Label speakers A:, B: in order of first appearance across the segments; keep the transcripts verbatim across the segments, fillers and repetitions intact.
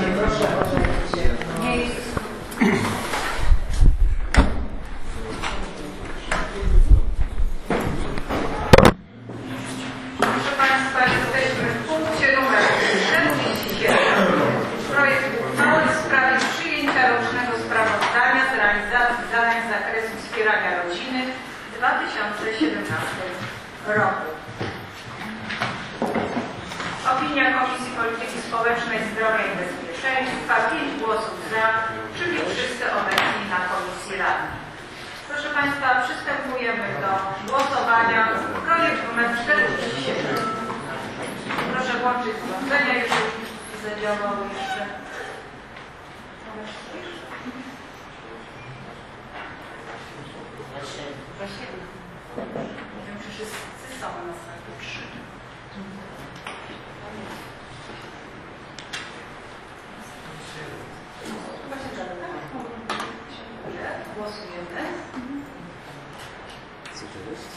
A: Proszę o zajęcie miejsc. Proszę Państwa, jesteśmy w punkcie numer czterdzieści siedem. Projekt uchwały w sprawie przyjęcia rocznego sprawozdania z realizacji zadań z zakresu wspierania rodziny w dwa tysiące siedemnastym roku. Opinia Komisji Polityki Społecznej, Zdrowia i Bezpieczeństwa. Pięć głosów za, czyli wszyscy obecni na Komisji Radnej. Proszę Państwa, przystępujemy do głosowania. Projekt numer czterdzieści siedem. Proszę włączyć złączenia, jeżeli zadziałało jeszcze. Nie wiem, czy wszyscy są na sali trzy. Głosujemy.
B: Co to jest?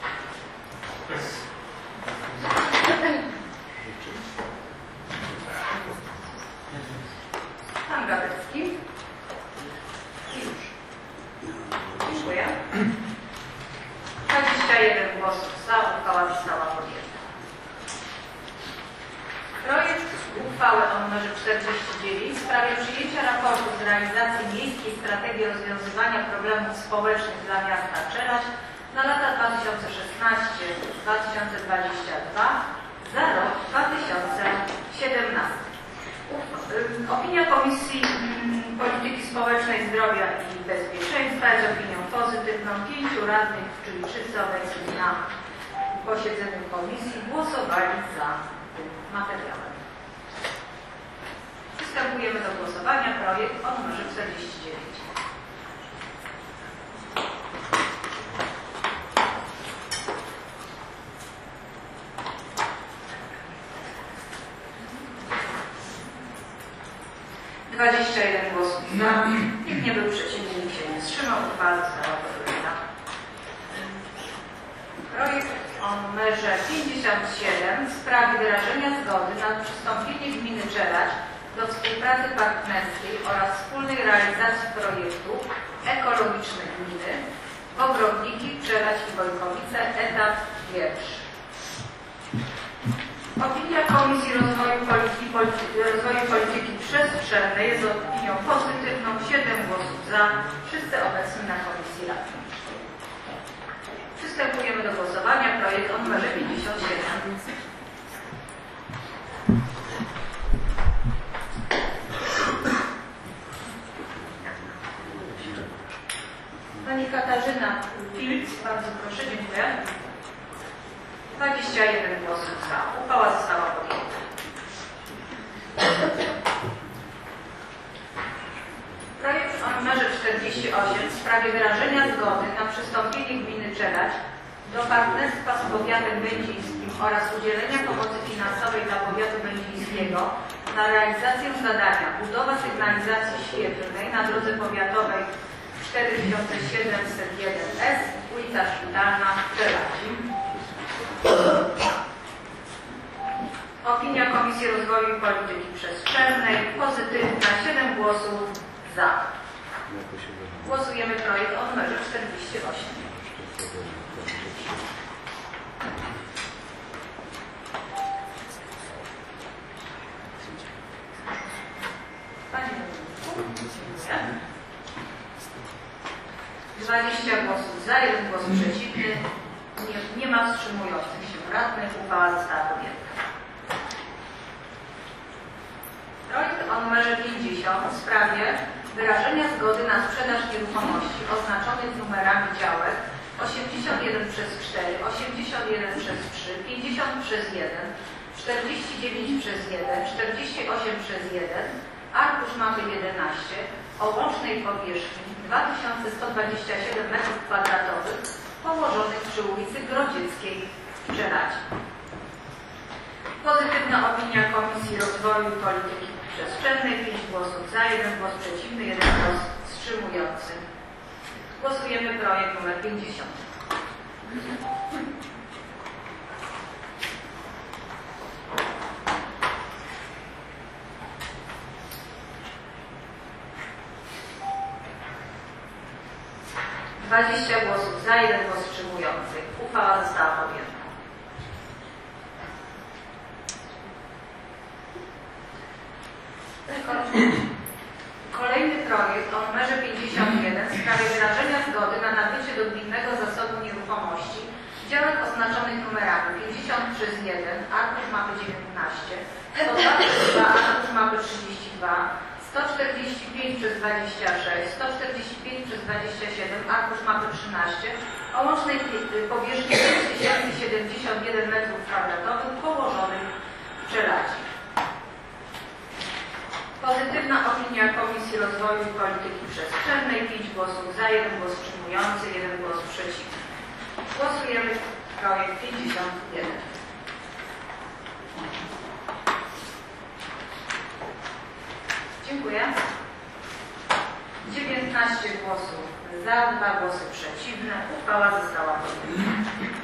A: Pan Gadecki. I już. Dziękuję. dwadzieścia jeden głosów za. Uchwała została podjęta. Projekt uchwały o numerze czterdzieści dziewięć w sprawie przyjęcia raportu z realizacji Miejskiej Strategii Rozwiązywania Problemów Społecznych dla miasta Czeladź na lata dwa tysiące szesnasty do dwa tysiące dwudziestego drugiego za rok dwa tysiące siedemnasty. Opinia Komisji Polityki Społecznej, Zdrowia i Bezpieczeństwa jest opinią pozytywną. Pięciu radnych, czyli wszyscy obecni na posiedzeniu komisji, głosowali za tym materiałem. Przystępujemy do głosowania. Projekt o numerze czterdzieści dziewięć. dwadzieścia jeden głosów za. Nikt nie był przeciwny, nikt się nie wstrzymał. Uchwała została podjęta. Projekt o numerze pięćdziesiąt siedem w sprawie wyrażenia zgody na przystąpienie gminy Czeladź do współpracy partnerskiej oraz wspólnej realizacji projektu ekologicznych gminy Ogrodniki, Czeladź i Wojkowice, etap pierwszy. Opinia Komisji Rozwoju Polityki, Polityki, Rozwoju Polityki Przestrzennej jest opinią pozytywną. siedem głosów za. Wszyscy obecni na Komisji Radnej. Przystępujemy do głosowania. Projekt o numerze pięćdziesiąt siedem. Pani Katarzyna Pilc, bardzo proszę, dziękuję. dwadzieścia jeden głosów za. Uchwała została podjęta. Projekt o numerze czterdzieści osiem w sprawie wyrażenia zgody na przystąpienie gminy Czeladź do partnerstwa z powiatem będzińskim oraz udzielenia pomocy finansowej dla powiatu będzińskiego na realizację zadania budowa sygnalizacji świetlnej na drodze powiatowej cztery tysiące siedemset jeden S, ulica Szpitalna w Czeladzi. Opinia Komisji Rozwoju i Polityki Przestrzennej pozytywna. siedem głosów za. Głosujemy projekt o numerze czterdzieści osiem. Panie dziękuję. dwadzieścia głosów za, jeden głos przeciwny. Nie, nie ma wstrzymujących się radnych. Uchwała została podjęta. Projekt o numerze pięćdziesiąt w sprawie wyrażenia zgody na sprzedaż nieruchomości oznaczonych numerami działek osiemdziesiąt jeden przez cztery, osiemdziesiąt jeden przez trzy, pięćdziesiąt przez jeden, czterdzieści dziewięć przez jeden, czterdzieści osiem przez jeden, arkusz mapy jedenaście o łącznej powierzchni dwa tysiące sto dwadzieścia siedem metrów kwadratowych położonych przy ulicy Grodzieckiej w Czeladzi. Pozytywna opinia Komisji Rozwoju i Polityki Przestrzennej. pięć głosów za, jeden głos przeciwny, jeden głos wstrzymujący. Głosujemy projekt numer pięćdziesiąt. dwadzieścia głosów za, jeden głos wstrzymujący. Uchwała została podjęta. Kolejny projekt o numerze pięćdziesiąt jeden w sprawie wyrażenia zgody na nabycie do gminnego zasobu nieruchomości działek oznaczonych numerami pięćdziesiąt przez jeden, arkusz mapy dziewiętnaście, sto dwa przez dwa, arkusz mapy trzydzieści dwa, sto czterdzieści pięć przez dwadzieścia sześć, sto czterdzieści pięć przez dwadzieścia siedem, arkusz mapy trzynaście o łącznej powierzchni pięć tysięcy siedemdziesiąt jeden metrów kwadratowych położonych w Czeladzi. Pozytywna opinia Komisji Rozwoju i Polityki Przestrzennej, pięć głosów za, jeden głos wstrzymujący, jeden głos przeciwny. Głosujemy projekt pięćdziesiąt jeden. Dziękuję. dziewiętnaście głosów za, dwa głosy przeciwne. Uchwała została podjęta.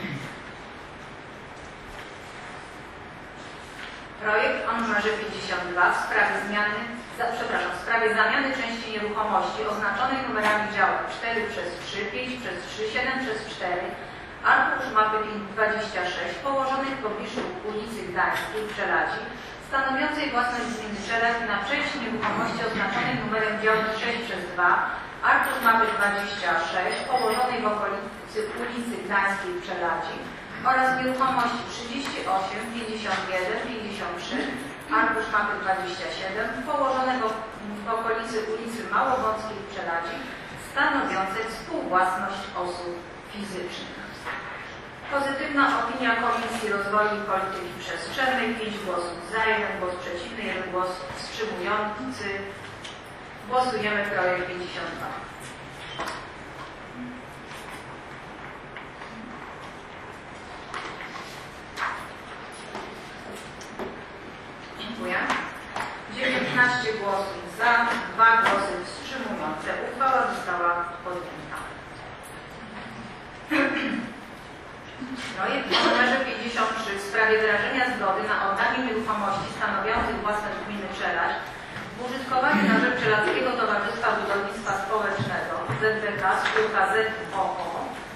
A: Projekt o numerze pięćdziesiąt dwa w sprawie zmiany, za, przepraszam, w sprawie zamiany części nieruchomości oznaczonej numerami działek cztery przez trzy, pięć przez trzy, siedem przez cztery, arkusz mapy dwadzieścia sześć położonych w pobliżu ulicy Gdańskiej w Czeladzi, stanowiącej własność gminy Czeladź na części nieruchomości oznaczonej numerem działki sześć przez dwa, arkusz mapy dwadzieścia sześć położonej w okolicy ulicy Gdańskiej w Czeladzi, oraz nieruchomości trzydzieści osiem, pięćdziesiąt jeden, pięćdziesiąt trzy, arkusz mapy dwadzieścia siedem, położonego w okolicy ulicy Małowąckiej w Czeladzi, stanowiącej współwłasność osób fizycznych. Pozytywna opinia Komisji Rozwoju i Polityki Przestrzennej, pięć głosów za, jeden głos przeciwny, jeden głos wstrzymujący. Głosujemy projekt pięćdziesiąt dwa. Dziękuję. dziewiętnaście głosów za, dwa głosy wstrzymujące. Uchwała została podjęta. Projekt o numerze pięćdziesiąt trzy w sprawie wyrażenia zgody na oddanie nieruchomości stanowiących własność gminy Czeladź w użytkowanie na rzecz Czeladźskiego Towarzystwa Budownictwa Społecznego Z B K spółka Z O O.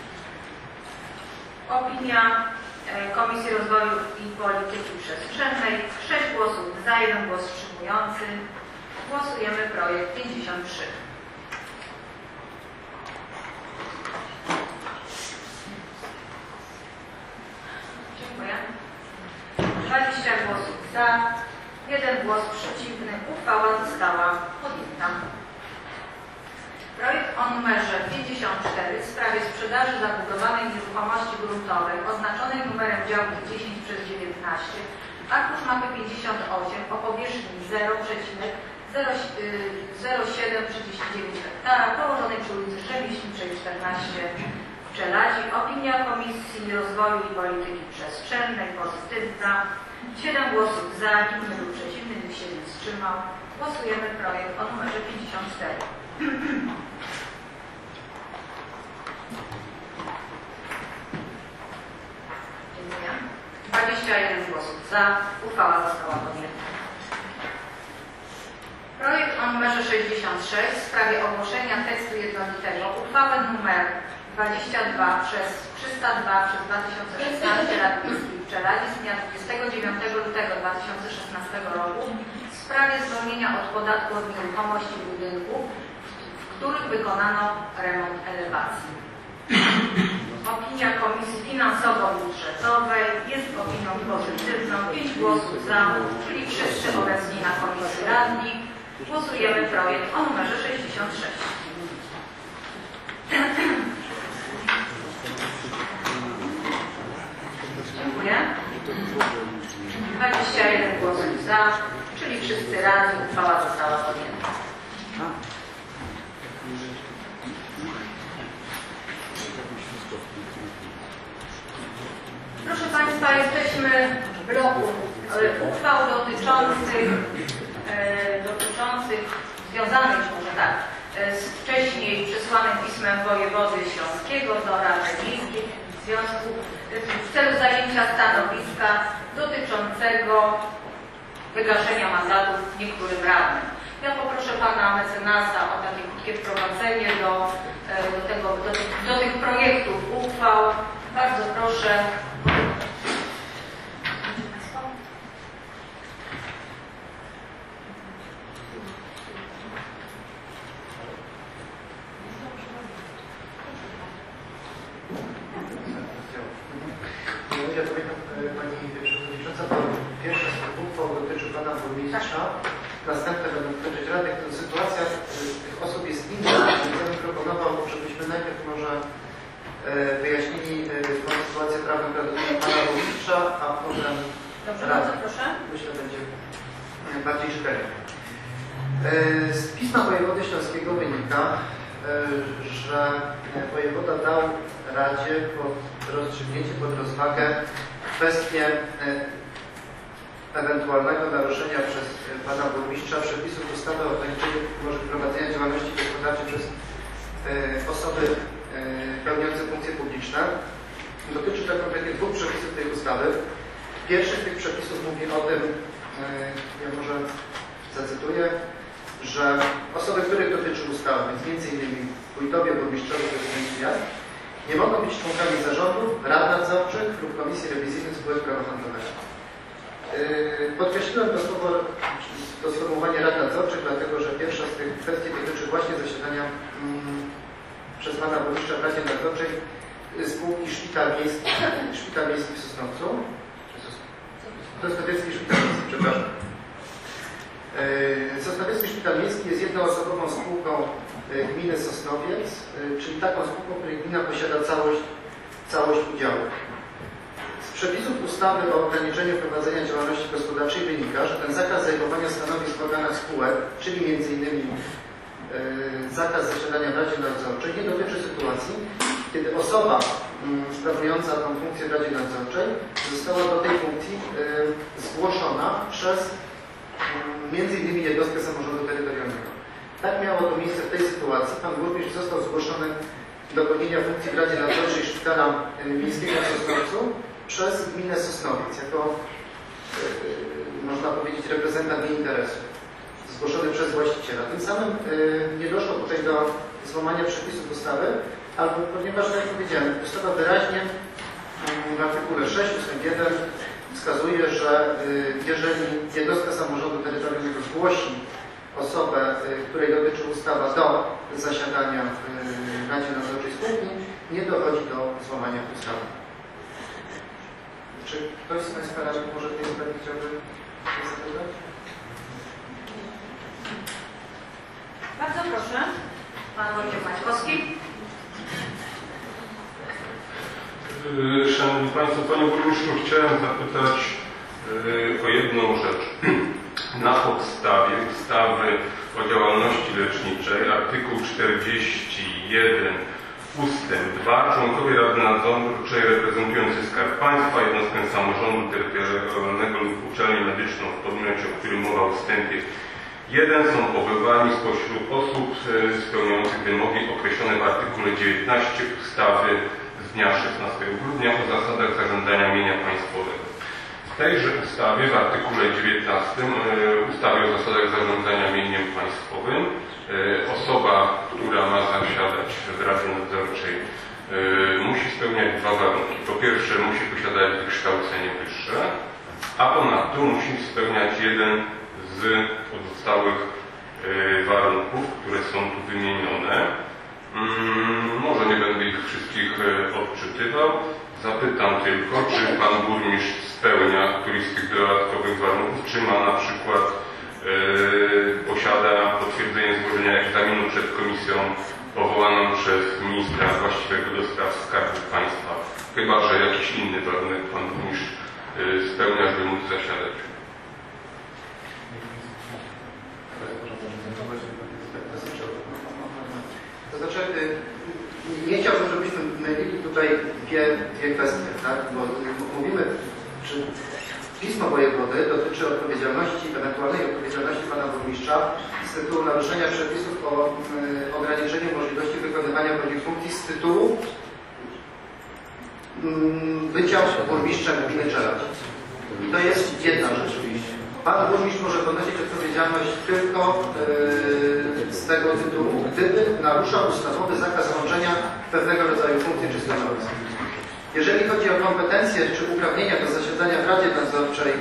A: Opinia Komisji Rozwoju i Polityki Przestrzennej. sześć głosów za, jeden głos wstrzymujący. Głosujemy projekt pięćdziesiąt trzy. Dziękuję. dwadzieścia głosów za, jeden głos przeciwny. Uchwała została podjęta. Projekt o numerze pięćdziesiąt cztery w sprawie sprzedaży zabudowanej nieruchomości gruntowej oznaczonej numerem działki dziesięć przez dziewiętnaście, arkusz mapy pięćdziesiąt osiem o powierzchni zero przecinek zero siedem trzydzieści dziewięć hektara położonej przy ulicy Rzemieślniczej czternaście w Czeladzi. Opinia Komisji Rozwoju i Polityki Przestrzennej pozytywna. siedem głosów za, nikt nie był przeciwny, nikt się nie wstrzymał. Głosujemy projekt o numerze pięćdziesiąt cztery. Dziękuję. dwadzieścia jeden głosów za. Uchwała została podjęta. Projekt o numerze sześćdziesiąt sześć w sprawie ogłoszenia tekstu jednolitego uchwały numer dwadzieścia dwa przez trzysta dwa przez dwa tysiące szesnaście Rady Miejskiej w Czeladzi z dnia dwudziestego dziewiątego lutego dwa tysiące szesnastego roku w sprawie zwolnienia od podatku od nieruchomości budynku, w których wykonano remont elewacji. Opinia Komisji Finansowo-Budżetowej jest opinią pozytywną. pięć głosów za, czyli wszyscy obecni na komisji radni. Głosujemy projekt o numerze sześćdziesiąt sześć. Dziękuję. dwadzieścia jeden głosów za, czyli wszyscy radni. Uchwała została podjęta. Proszę Państwa, jesteśmy w bloku uchwał dotyczących, e, dotyczących, związanych może tak, z wcześniej przesłanym pismem wojewody śląskiego do Rady Miejskiej w związku w celu zajęcia stanowiska dotyczącego wygaszenia mandatów niektórym radnym. Ja poproszę Pana mecenasa o takie krótkie wprowadzenie do, do tego do, do tych projektów uchwał. Bardzo proszę.
B: Ja pamiętam, Pani Przewodnicząca, to pierwsza z tych uchwał dotyczy Pana Burmistrza, następne będą dotyczyć radnych. To sytuacja tych osób jest inna. Ja bym proponował, żebyśmy najpierw może wyjaśnili tą sytuację prawną Pana Burmistrza, a potem
A: Dobrze,
B: radnych.
A: bardzo proszę.
B: Myślę, będzie bardziej czytelnie. Z pisma wojewody śląskiego wynika, że wojewoda dał Radzie pod rozstrzygnięcie, pod rozwagę kwestię ewentualnego naruszenia przez Pana Burmistrza przepisów ustawy o ograniczeniu możliwości prowadzenia działalności gospodarczej przez osoby pełniące funkcje publiczne. Dotyczy to konkretnie dwóch przepisów tej ustawy. Pierwszy z tych przepisów mówi o tym, ja może zacytuję, że osoby, których dotyczy ustawy, więc między innymi wójtowie, burmistrzowie, prezydenci miast, nie mogą być członkami zarządu, rad nadzorczych lub komisji rewizyjnych spółek prawa handlowego. Podkreśliłem to słowo, to sformułowanie rad nadzorczych, dlatego że pierwsza z tych kwestii dotyczy właśnie zasiadania mm, przez Pana Burmistrza w Radzie Nadzorczej spółki Szpital Miejski, Szpital Miejski w Sosnowcu. To jest Sosnowiecki Szpital Miejski, przepraszam. Sosnowiecki Szpital Miejski jest jednoosobową spółką gminy Sosnowiec, czyli taką spółką, której gmina posiada całość, całość udziału. Z przepisów ustawy o ograniczeniu prowadzenia działalności gospodarczej wynika, że ten zakaz zajmowania stanowisk w organach spółek, czyli między innymi zakaz zasiadania w Radzie Nadzorczej, nie dotyczy sytuacji, kiedy osoba sprawująca tą funkcję w Radzie Nadzorczej została do tej funkcji zgłoszona przez między innymi jednostkę samorządu terytorialnego. Tak miało to miejsce w tej sytuacji. Pan burmistrz został zgłoszony do pełnienia funkcji w Radzie Nadzorczej Szpitala Miejskiego w Sosnowcu przez gminę Sosnowiec, jako yy, można powiedzieć reprezentant jej interesu, zgłoszony przez właściciela. Tym samym yy, nie doszło tutaj do złamania przepisów ustawy, albo ponieważ, tak jak powiedziałem, ustawa wyraźnie yy, w artykule sześć ustęp jeden wskazuje, że jeżeli jednostka samorządu terytorialnego zgłosi osobę, której dotyczy ustawa, do zasiadania w Radzie Nadzorczej spółki, nie dochodzi do złamania ustawy. Czy ktoś z Państwa radnych może w tej sprawie chciałby zapytać?
A: Bardzo proszę. Pan Wojciech Maćkowski.
C: Szanowni Państwo, Panie Burmistrzu, chciałem zapytać o jedną rzecz. Na podstawie ustawy o działalności leczniczej, artykuł czterdzieści jeden ustęp dwa, członkowie Rady Nadzorczej reprezentujący Skarb Państwa, jednostkę samorządu terytorialnego lub uczelnię medyczną w podmiocie, o którym mowa w ustępie jeden, są powołani spośród osób spełniających wymogi określone w artykule dziewiętnaście ustawy z dnia szesnastego grudnia o zasadach zarządzania mienia państwowego. W tejże ustawie, w artykule dziewiętnastym ustawy o zasadach zarządzania mieniem państwowym, osoba, która ma zasiadać w Radzie Nadzorczej, musi spełniać dwa warunki. Po pierwsze, musi posiadać wykształcenie wyższe, a ponadto musi spełniać jeden z pozostałych warunków, które są tu wymienione. Może nie będę ich wszystkich odczytywał. Zapytam tylko, czy Pan Burmistrz spełnia któryś z tych dodatkowych warunków, czy ma na przykład yy, posiada potwierdzenie złożenia egzaminu przed komisją powołaną przez ministra właściwego do spraw Skarbu Państwa. Chyba że jakiś inny warunek Pan Burmistrz yy, spełnia, żeby móc zasiadać.
B: To znaczy, nie chciałbym, żebyśmy mylili tutaj dwie, dwie kwestie, tak? Bo mówimy, czy pismo wojewody dotyczy odpowiedzialności, ewentualnej odpowiedzialności Pana Burmistrza z tytułu naruszenia przepisów o y, ograniczeniu możliwości wykonywania pewnych funkcji z tytułu y, bycia burmistrzem gminy Czeladź. I to jest jedna rzecz. Pan burmistrz może ponosić odpowiedzialność tylko yy, z tego tytułu, gdyby naruszał ustawowy zakaz łączenia pełnienia pewnego rodzaju funkcji czy stanowisk. Jeżeli chodzi o kompetencje czy uprawnienia do zasiadania w Radzie Nadzorczej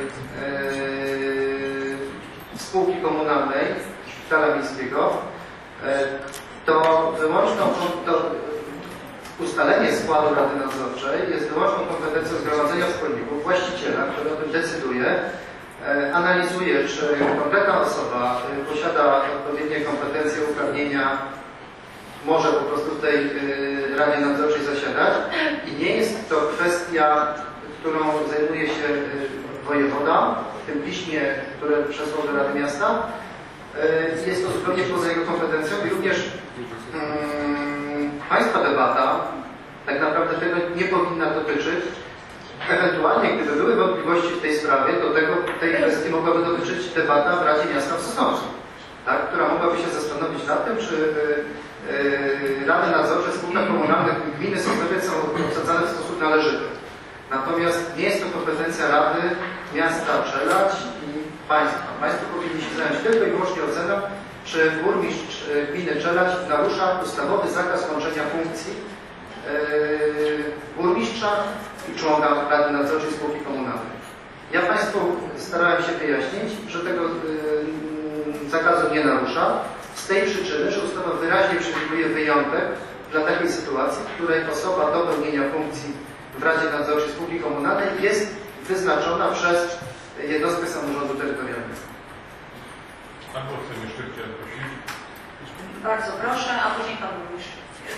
B: yy, spółki komunalnej Szpitala Miejskiego, yy, to wyłączną to ustalenie składu Rady Nadzorczej jest wyłączną kompetencją Zgromadzenia Wspólników, właściciela, który o tym decyduje, yy, analizuje, czy konkretna osoba yy, posiada odpowiednie kompetencje, uprawnienia, może po prostu w tej y, Radzie Nadzorczej zasiadać i nie jest to kwestia, którą zajmuje się y, wojewoda w tym piśmie, które przesłał do Rady Miasta. Y, jest to zupełnie poza jego kompetencją i również y, Państwa debata tak naprawdę tego nie powinna dotyczyć. Ewentualnie, gdyby były wątpliwości w tej sprawie, to tego, tej kwestii mogłaby dotyczyć debata w Radzie Miasta w Sosnowcu, tak, która mogłaby się zastanowić nad tym, czy y, Rady Nadzorcze spółek komunalnych gminy Sosnowiec są obsadzane w sposób należyty. Natomiast nie jest to kompetencja Rady Miasta Czeladź i Państwa. Państwo powinni się zająć tylko i wyłącznie oceną, czy burmistrz gminy Czeladź narusza ustawowy zakaz łączenia funkcji yy, burmistrza i członka Rady Nadzorczej spółki komunalnej. Ja Państwu starałem się wyjaśnić, że tego yy, zakazu nie narusza. Z tej przyczyny, że ustawa wyraźnie przewiduje wyjątek dla takiej sytuacji, w której osoba do pełnienia funkcji w Radzie Nadzorczej spółki komunalnej jest wyznaczona przez jednostkę samorządu terytorialnego.
C: Albo chcę jeszcze chciałem prosić.
A: Bardzo proszę, a później Pan Burmistrz.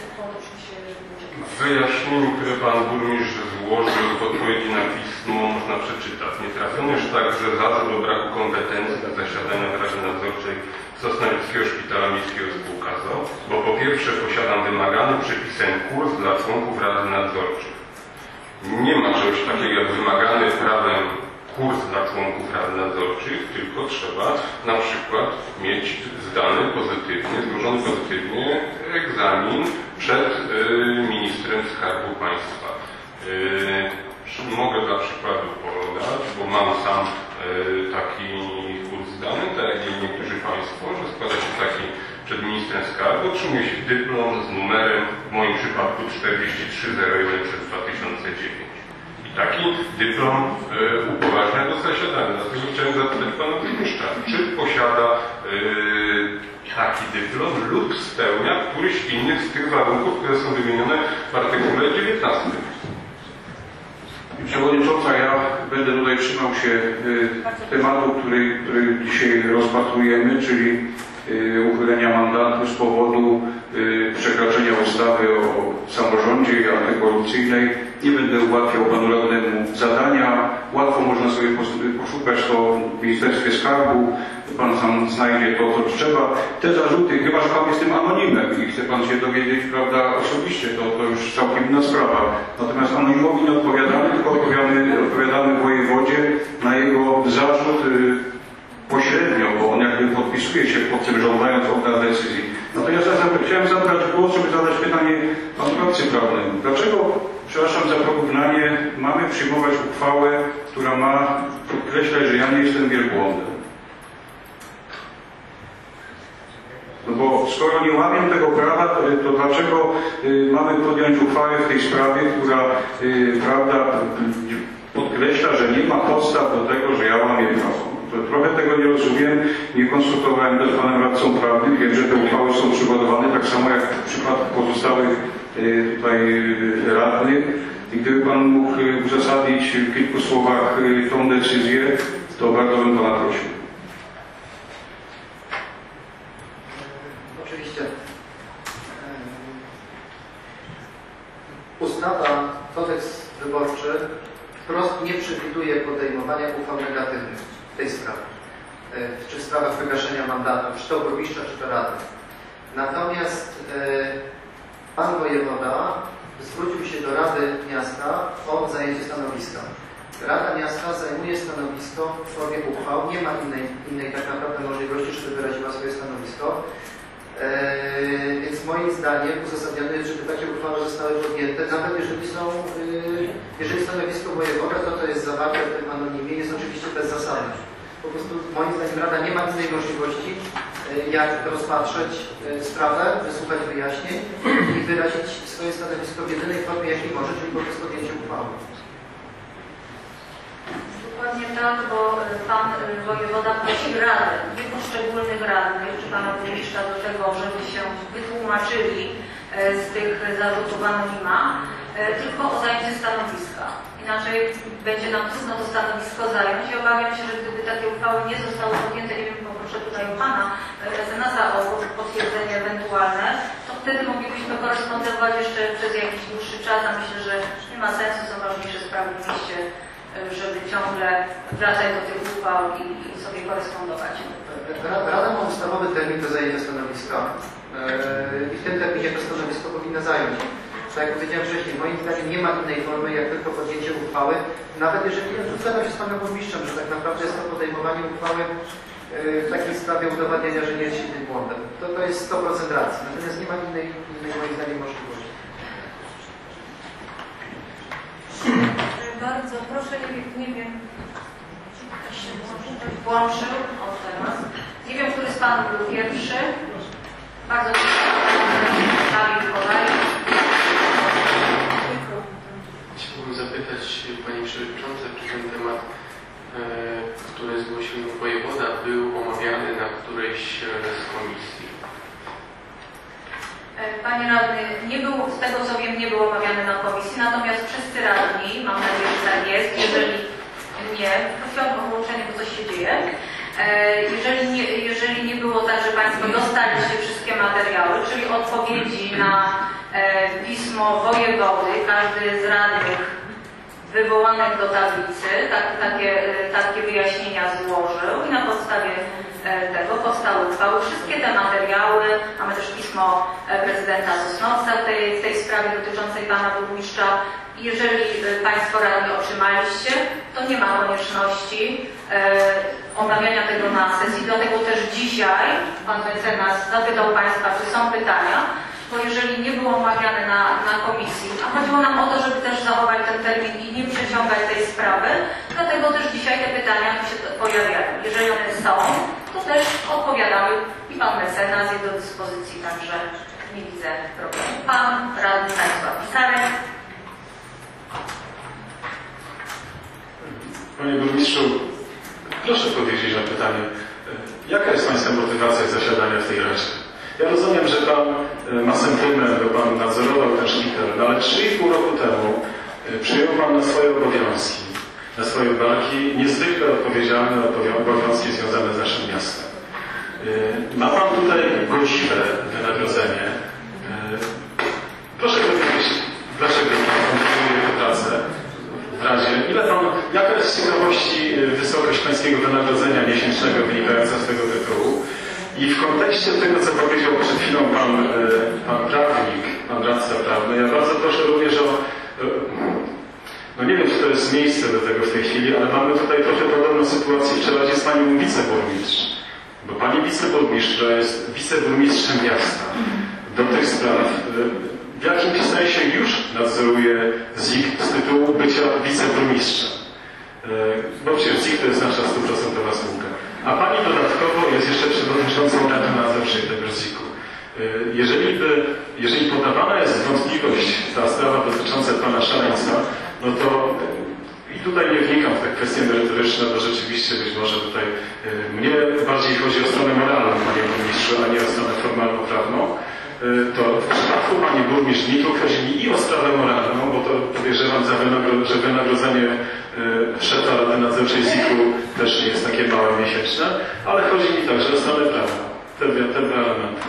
C: W wyjaśnieniu, które Pan Burmistrz złożył w odpowiedzi na pismo, można przeczytać. Nie trafiono także zarzut o braku kompetencji do zasiadania w Radzie Nadzorczej Sosnowieckiego Szpitala Miejskiego Spółka z o o, bo po pierwsze posiadam wymagany przepisem kurs dla członków Rady Nadzorczej. Nie ma czegoś takiego jak wymagany prawem kurs dla członków Rady Nadzorczych, tylko trzeba na przykład mieć zdany pozytywnie, złożony pozytywnie egzamin przed y, ministrem Skarbu Państwa. Y, mogę dla przykładu podać, bo mam sam y, taki kurs zdany, tak jak i niektórzy Państwo, że składa się taki przed ministrem Skarbu, otrzymuje się dyplom z numerem, w moim przypadku czterdzieści trzy zero jeden przez dwa tysiące dziewięć. Taki dyplom y, upoważnia do zasiadania. Dlatego chciałem zapytać Pana Burmistrza, czy posiada y, taki dyplom lub spełnia któryś innych z tych warunków, które są wymienione w artykule dziewiętnastym.
D: Przewodnicząca, ja będę tutaj trzymał się y, tematu, który, który dzisiaj rozpatrujemy, czyli y, uchylenia mandatu z powodu y, przekraczania ustawy o samorządzie antykorupcyjnej. Nie będę ułatwiał panu radnemu zadania. Łatwo można sobie poszukać to w Ministerstwie Skarbu. Pan sam znajdzie to, co trzeba. Te zarzuty, chyba że pan jest tym anonimem i chce pan się dowiedzieć, prawda, osobiście, to, to już całkiem inna sprawa. Natomiast anonimowi nie odpowiadamy, tylko odpowiadamy, odpowiadamy wojewodzie na jego zarzut y, pośrednio, bo on jakby podpisuje się pod tym, żądając oddania decyzji. Natomiast ja chciałem zabrać głos, żeby zadać pytanie panu radcy prawnemu. Dlaczego, przepraszam za porównanie, mamy przyjmować uchwałę, która ma podkreślać, że ja nie jestem wielbłądem? No bo skoro nie łamię tego prawa, to, to dlaczego y, mamy podjąć uchwałę w tej sprawie, która y, prawda, podkreśla, że nie ma podstaw do tego, że ja łamię prawo? To trochę tego nie rozumiem, nie konsultowałem też z panem radcą prawnym, wiem, że te uchwały są przygotowane tak samo jak w przypadku pozostałych y, tutaj y, radnych. I gdyby pan mógł y, uzasadnić w kilku słowach y, tą decyzję, to bardzo bym pana prosił.
B: Oczywiście. Ustawa, kodeks wyborczy wprost nie przewiduje podejmowania uchwał negatywnych w tej sprawie, czy w sprawach wygaszenia mandatu, czy to burmistrza, czy to rady. Natomiast pan wojewoda zwrócił się do Rady Miasta o zajęcie stanowiska. Rada Miasta zajmuje stanowisko w formie uchwał, nie ma innej, innej tak naprawdę możliwości, żeby wyraziła swoje stanowisko. Eee, więc moim zdaniem uzasadnione jest, żeby takie uchwały zostały podjęte, nawet jeżeli są, yy, jeżeli stanowisko wojewoda, to to jest zawarte w tym anonimie, jest oczywiście bezzasadne. Po prostu moim zdaniem Rada nie ma innej możliwości, jak rozpatrzeć sprawę, wysłuchać wyjaśnień i wyrazić swoje stanowisko w jedynej formie, jakiej może, czyli poprzez podjęcie uchwały.
A: Dokładnie tak, bo Pan Wojewoda prosi Radę, nie poszczególnych radnych, czy Pana Burmistrza do tego, żeby się wytłumaczyli z tych zarzutów anonima, tylko o zajęcie stanowiska. Inaczej będzie nam trudno to stanowisko zająć i obawiam się, że gdyby takie uchwały nie zostały podjęte, nie wiem, poproszę tutaj o Pana mecenasa o potwierdzenie ewentualne, to wtedy moglibyśmy korespondować jeszcze przez jakiś dłuższy czas, a myślę, że nie ma sensu, są ważniejsze sprawy w mieście, żeby ciągle wracać do tych uchwał i, i sobie korespondować.
B: Rada ma ustawowy termin do zajęcia stanowiska i w tym terminie to stanowisko powinna zająć. Tak jak powiedziałem wcześniej, moim zdaniem nie ma innej formy, jak tylko podjęcie uchwały, nawet jeżeli zgadzam się z Panem Burmistrzem, że tak naprawdę jest to podejmowanie uchwały w takiej sprawie udowadniania, że nie jest silnym błędem. To, to jest sto procent racji, natomiast nie ma innej, innej moim zdaniem możliwości.
A: Bardzo proszę, nie wiem, nie wiem, czy ktoś się włączył, o teraz. Nie wiem, który z Panów był pierwszy. Bardzo proszę, podaj.
E: Chciałbym zapytać Pani Przewodnicząca, czy ten temat, e, który zgłosił wojewoda, był omawiany na którejś z komisji?
A: Panie Radny, nie był, z tego co wiem, nie był omawiany na komisji, natomiast wszyscy radni, mam nadzieję, że tak jest, jeżeli nie, prosiłam o wyłączenie, bo coś się dzieje. Jeżeli nie, jeżeli nie było tak, że Państwo dostaliście wszystkie materiały, czyli odpowiedzi na pismo wojewody, każdy z radnych wywołanych do tablicy tak, takie, takie wyjaśnienia złożył i na podstawie tego powstały uchwały. Wszystkie te materiały, mamy też pismo prezydenta Sosnowca w tej, tej sprawie dotyczącej Pana Burmistrza. Jeżeli Państwo radni otrzymaliście, to nie ma konieczności e, omawiania tego na sesji. Dlatego też dzisiaj Pan mecenas zapytał Państwa, czy są pytania, bo jeżeli nie było omawiane na, na komisji, a chodziło nam o to, żeby też zachować ten termin i nie przeciągać tej sprawy, dlatego też dzisiaj te pytania się pojawiają. Jeżeli one są, to też odpowiadamy i Pan mecenas jest do dyspozycji, także nie widzę problemu. Pan radny Stanisław Pisarek.
F: Panie Burmistrzu, proszę odpowiedzieć na pytanie, jaka jest Pańska motywacja zasiadania w tej Radzie? Ja rozumiem, że Pan ma sentyment, bo Pan nadzorował ten szpital, no ale trzy i pół roku temu przyjął Pan na swoje obowiązki, na swoje barki niezwykle odpowiedzialne obowiązki związane z naszym miastem. Ma Pan tutaj godziwe wynagrodzenie. Proszę powiedzieć, dlaczego Pan kontynuuje tę pracę w Radzie? Ile Pan, jaka jest z ciekawości wysokość Pańskiego wynagrodzenia miesięcznego wynikająca z tego tytułu? I w kontekście tego, co powiedział przed chwilą Pan, pan prawnik, Pan radca prawny, ja bardzo proszę również o, no nie wiem, czy to jest miejsce do tego w tej chwili, ale mamy tutaj trochę podobną sytuację w Czeladzie z Panią wiceburmistrz. Bo Pani wiceburmistrz, która jest wiceburmistrzem miasta, do tych spraw w jakimś sensie już nadzoruje Z I K z tytułu bycia wiceburmistrzem. Bo przecież Z I K to jest nasza stuprocentowa spółka. A Pani dodatkowo jest jeszcze przewodniczącą Rady Nadzorczej tego Z I K-u. Jeżeli, by, jeżeli podawana jest wątpliwość ta sprawa dotycząca Pana Szaleńca, no to i tutaj nie wnikam w te kwestie merytoryczne, bo rzeczywiście być może tutaj mnie bardziej chodzi o stronę moralną, Panie Burmistrzu, a nie o stronę formalno-prawną. To w przypadku Pani Burmistrz nie tylko chodzi mi i o sprawę moralną, bo to podejrzewam, za wynagro- że wynagrodzenie szefa Rady Nadzorczej Z I K-u też nie jest takie małe miesięczne, ale chodzi mi także o stronę prawną. Te, te dwa elementy.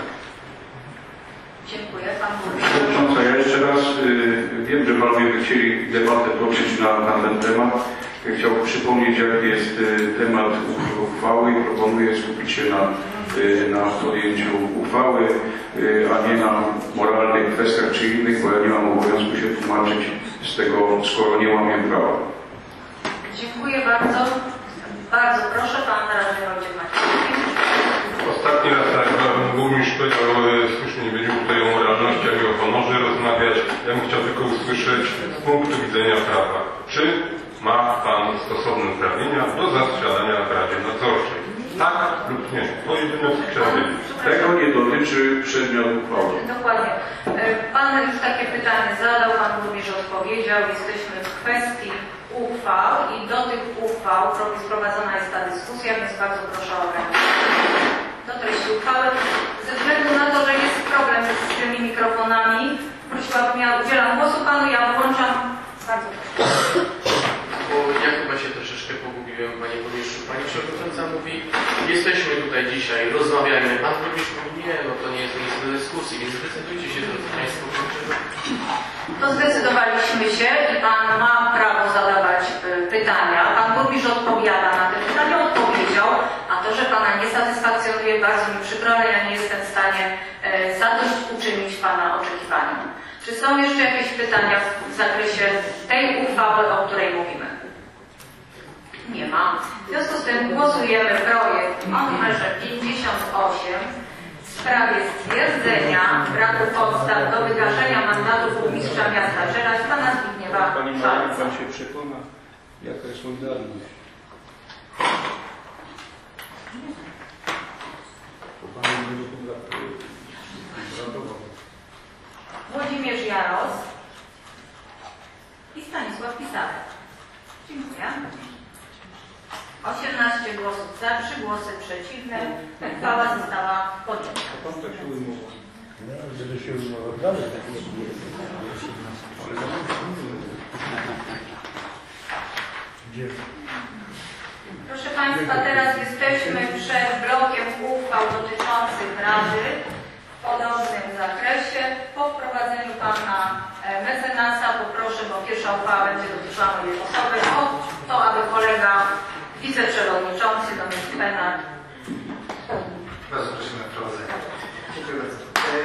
A: Dziękuję. Pan
D: Przewodnicząca, ja jeszcze raz y, wiem, że Panowie by chcieli debatę toczyć na, na ten temat. Ja chciałbym przypomnieć, jaki jest y, temat uchwały i proponuję skupić się na, y, na podjęciu uchwały, y, a nie na moralnych kwestiach czy innych, bo ja nie mam obowiązku się tłumaczyć z tego, skoro nie łamię prawa.
A: Dziękuję bardzo. Bardzo proszę, Pan radny Wojciech Maciejewski.
C: Ostatni raz tak, burmistrz powiedział, słusznie nie będziemy tutaj o moralności, ani o honorze rozmawiać. Ja bym chciał tylko usłyszeć z punktu widzenia prawa. Czy ma Pan stosowne uprawnienia do zasiadania w Radzie Nadzorczej? Tak lub nie. Pojedynek czerwiec.
D: Tego nie dotyczy przedmiot uchwały.
A: Dokładnie. Pan już takie pytanie zadał, Pan również odpowiedział. Jesteśmy w kwestii uchwał i do tych uchwał prowadzona jest ta dyskusja, więc bardzo proszę o ograniczenie do treści uchwały. Ze względu na to, że jest problem z tymi mikrofonami, prosiłabym, ja udzielam głosu Panu, ja włączam. Bardzo proszę.
E: Bo ja chyba się troszeczkę pogubiłem, Panie Burmistrzu. Pani Przewodnicząca mówi, jesteśmy tutaj dzisiaj, rozmawiamy. Pan Burmistrz mówi, nie, no to nie jest miejsce do dyskusji, więc zdecydujcie się, drodzy Państwo.
A: To zdecydowaliśmy się i Pan ma prawo zadawać y, pytania. Pan Burmistrz odpowiada na te pytania, odpowiedział, a to, że Pana nie satysfakcjonuje, bardzo mi przykro, ale ja nie jestem w stanie y, zadośćuczynić Pana oczekiwaniom. Czy są jeszcze jakieś pytania w zakresie tej uchwały, o której mówimy? Nie ma. W związku z tym głosujemy projekt o numerze pięćdziesiąt osiem w sprawie stwierdzenia braku podstaw do wygaszenia mandatu burmistrza miasta Żerać pana Zbigniewa
G: Pani Marii,
A: Szalca.
G: Pan się przekona, jaka jest solidarność.
A: Włodzimierz Jaros i Stanisław Pisarek. Dziękuję. osiemnaście głosów za, trzy głosy przeciwne. Uchwała została podjęta.
G: Pan tak się ujmował. Żeby się ujmował dalej, tak nie jest. Gdzie?
A: Proszę Państwa, teraz jesteśmy przed blokiem uchwał dotyczących Rady w podobnym zakresie. Po wprowadzeniu Pana mecenasa poproszę, bo pierwsza uchwała będzie dotyczyła mojej osoby, o to, aby kolega wiceprzewodniczący Dominik Penat.
B: Bardzo prosimy o wprowadzenie. Dziękuję bardzo.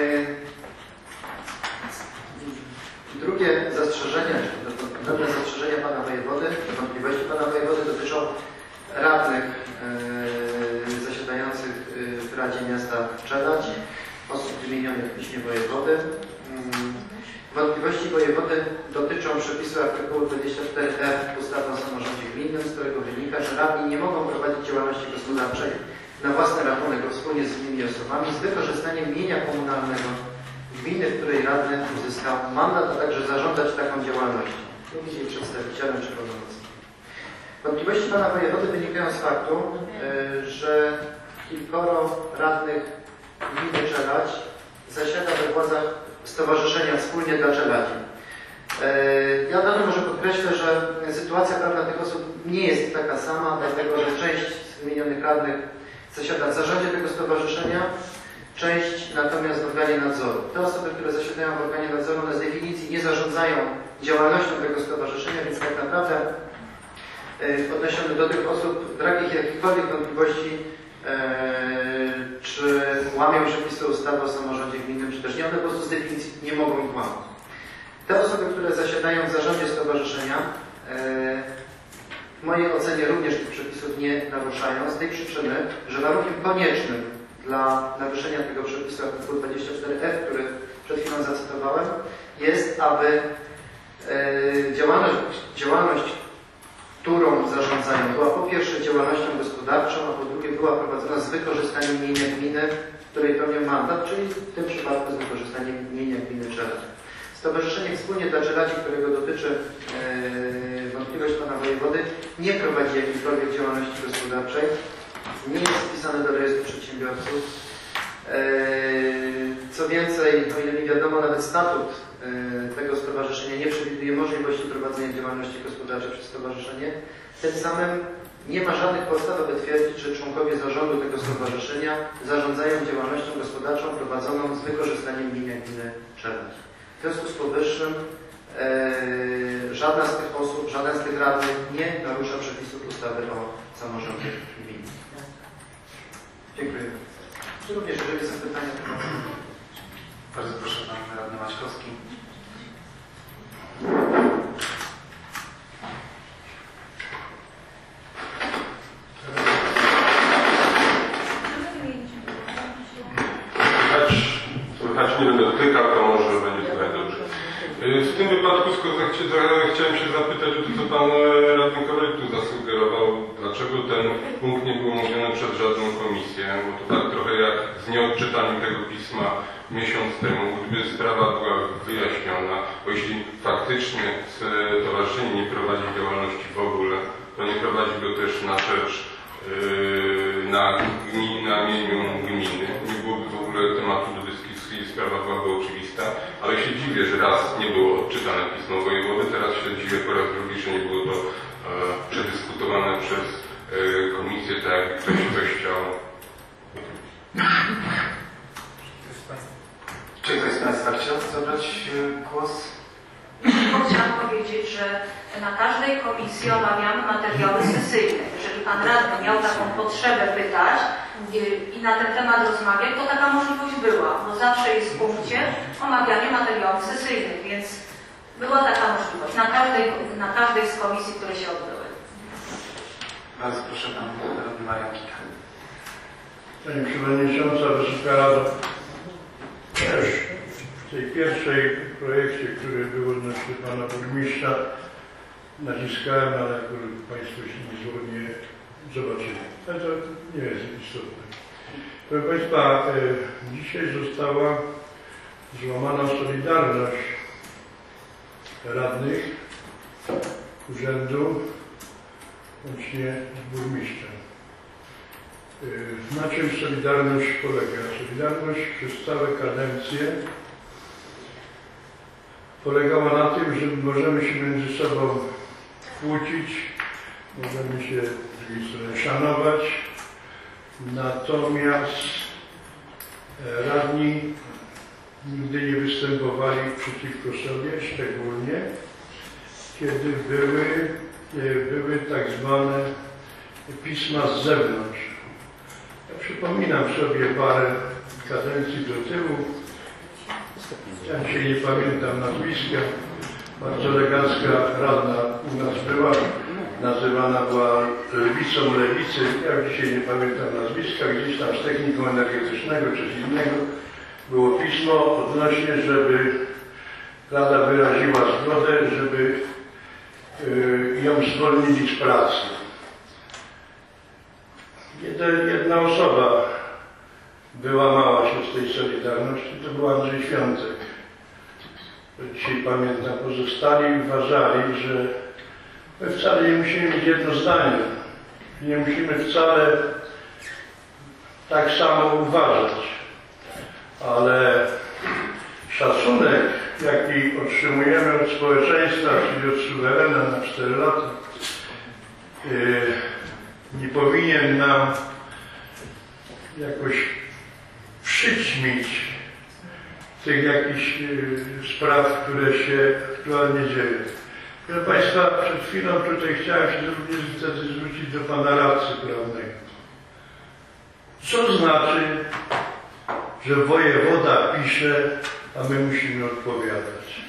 B: Drugie zastrzeżenie, drobne zastrzeżenia Pana Wojewody, wątpliwości Pana Wojewody dotyczą radnych yy, zasiadających w Radzie Miasta Żerać, osób wymienionych w piśmie wojewody. Yy, wątpliwości wojewody dotyczą przepisu artykułu dwudziestego czwartego F ustawy o samorządzie gminnym, z którego wynika, że radni nie mogą prowadzić działalności gospodarczej na własny rachunek lub wspólnie z innymi osobami z wykorzystaniem mienia komunalnego gminy, w której radny uzyskał mandat, a także zarządzać taką działalnością lub jej przedstawicielem czy pełnomocnikiem. Wątpliwości Pana Wojewody wynikają z faktu, yy, że kilkoro radnych gminy Żerać zasiada we władzach Stowarzyszenia Wspólnie dla Żeradzi. Yy, ja dalej może podkreślę, że sytuacja prawna tych osób nie jest taka sama, dlatego że część z wymienionych radnych zasiada w zarządzie tego stowarzyszenia, część natomiast w organie nadzoru. Te osoby, które zasiadają w organie nadzoru, one z definicji nie zarządzają działalnością tego stowarzyszenia, więc tak naprawdę yy, odniesiony do tych osób brak ich jakichkolwiek wątpliwości, yy, czy łamią przepisy ustawy o samorządzie gminnym, czy też nie. One po prostu z definicji nie mogą ich łamać. Te osoby, które zasiadają w zarządzie stowarzyszenia, yy, w mojej ocenie również tych przepisów nie naruszają, z tej przyczyny, że warunkiem koniecznym dla naruszenia tego przepisu artykułu dwudziestego czwartego F, który przed chwilą zacytowałem, jest, aby e, działalność, działalność, którą zarządzają, była po pierwsze działalnością gospodarczą, a po drugie była prowadzona z wykorzystaniem mienia gminy, której pełnią mandat, czyli w tym przypadku z wykorzystaniem mienia gminy Żerać. Stowarzyszenie Wspólnie dla Żeradzi, którego dotyczy e, wątpliwość Pana Wojewody, nie prowadzi jakiejkolwiek działalności gospodarczej, nie jest wpisane do rejestru przedsiębiorców. Co więcej, o ile mi wiadomo, nawet statut tego stowarzyszenia nie przewiduje możliwości prowadzenia działalności gospodarczej przez stowarzyszenie. Tym samym nie ma żadnych podstaw, aby twierdzić, że członkowie zarządu tego stowarzyszenia zarządzają działalnością gospodarczą prowadzoną z wykorzystaniem mienia gminy Żerać. W związku z powyższym żadna z tych osób, żaden z tych radnych nie narusza przepisów ustawy o samorządzie gminnym. Dziękuję. Czy również, jeżeli są pytania, to
H: bardzo proszę, Pan Radny Maćkowski.
C: Słychać, słychać nie będę dotykał, to może będzie słychać dobrze. W tym wypadku chciałem się zapytać o to, co Pan Radny Kowalik tu zasugerował, dlaczego ten punkt nie był omówiony przez żadną komisję, bo to tak trochę jak z nieodczytaniem tego pisma miesiąc temu, gdyby sprawa była wyjaśniona, bo jeśli faktycznie stowarzyszenie nie prowadzi działalności w ogóle, to nie prowadzi go też na rzecz yy, na, gmin, na imieniu gminy. Nie byłoby w ogóle tematu do dyskusji, sprawa byłaby oczywista, ale się dziwię, że raz nie było odczytane pismo wojewody, teraz się dziwię po raz drugi, że nie było to e, przedyskutowane przez e, komisję, tak jak ktoś coś chciał.
H: Czy ktoś z Państwa chciał zabrać głos?
A: Chciałam powiedzieć, że na każdej komisji omawiamy materiały sesyjne. Jeżeli Pan Radny miał taką potrzebę pytać i na ten temat rozmawiać, to taka możliwość była, bo zawsze jest w punkcie omawianie materiałów sesyjnych, więc była taka możliwość na każdej, na każdej z komisji, które się odbyły.
H: Bardzo proszę Pan Radny Marian Kika.
G: Pani Przewodnicząca, Wysoka Rado, też w tej pierwszej projekcie, który był odnośnie Pana Burmistrza, naciskałem, ale Państwo się niezgodnie zobaczyli. Ale to nie jest istotne. Proszę Państwa, dzisiaj została złamana solidarność radnych urzędu łącznie z burmistrzem. Na czym solidarność polega? Solidarność przez całe kadencje polegała na tym, że możemy się między sobą kłócić, możemy się z drugiej strony szanować, natomiast radni nigdy nie występowali przeciwko sobie, szczególnie kiedy były, były tak zwane pisma z zewnątrz. Ja przypominam sobie parę kadencji do tyłu, ja dzisiaj nie pamiętam nazwiska, bardzo elegancka radna u nas była, nazywana była lewicą lewicy, ja dzisiaj nie pamiętam nazwiska, gdzieś tam z techniką energetycznego czy z innego było pismo odnośnie, żeby Rada wyraziła zgodę, żeby yy, ją zwolnili z pracy. Jedna osoba wyłamała się z tej solidarności, to był Andrzej Świątek. Dzisiaj pamiętam, pozostali uważali, że my wcale nie musimy mieć jedno zdanie. Nie musimy wcale tak samo uważać. Ale szacunek, jaki otrzymujemy od społeczeństwa, czyli od suwerena na cztery lata, yy, nie powinien nam jakoś przyćmić tych jakichś yy, spraw, które się aktualnie dzieją. Proszę Państwa, przed chwilą tutaj chciałem się również wtedy zwrócić do Pana Radcy Prawnego. Co znaczy, że wojewoda pisze, a my musimy odpowiadać?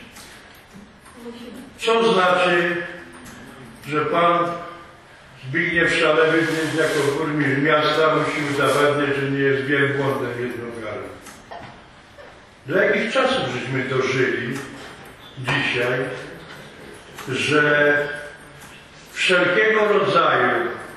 G: Co znaczy, że Pan Zbigniew Szalewy jako burmistrz miasta musi udowadniać, że nie jest wielbłądem jednogarem? Do jakich czasów żeśmy dożyli dzisiaj, że wszelkiego rodzaju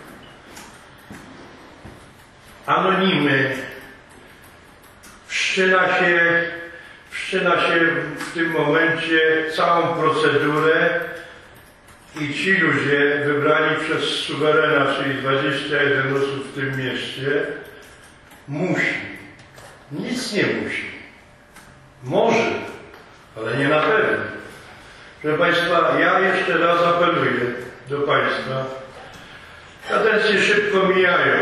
G: anonimy wszczyna się, wszczyna się w tym momencie całą procedurę i ci ludzie wybrani przez suwerena, czyli dwadzieścia jeden osób w tym mieście, musi. Nic nie musi. Może, ale nie na pewno. Proszę Państwa, ja jeszcze raz apeluję do Państwa. Kadencje szybko mijają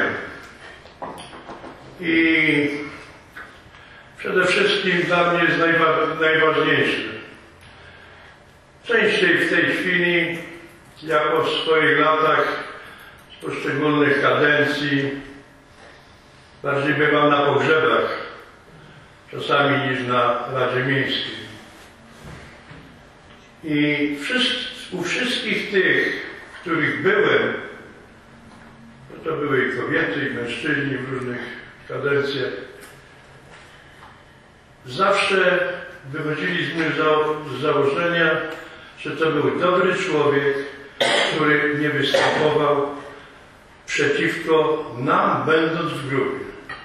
G: i przede wszystkim dla mnie jest najwa- najważniejsze. Częściej w tej chwili, ja po swoich latach z poszczególnych kadencji bardziej bywam na pogrzebach, czasami niż na Radzie Miejskiej. I wszyscy, u wszystkich tych, w których byłem, to były i kobiety, i mężczyźni w różnych kadencjach, zawsze wychodziliśmy z założenia, że to był dobry człowiek, który nie występował przeciwko nam, będąc w grupie.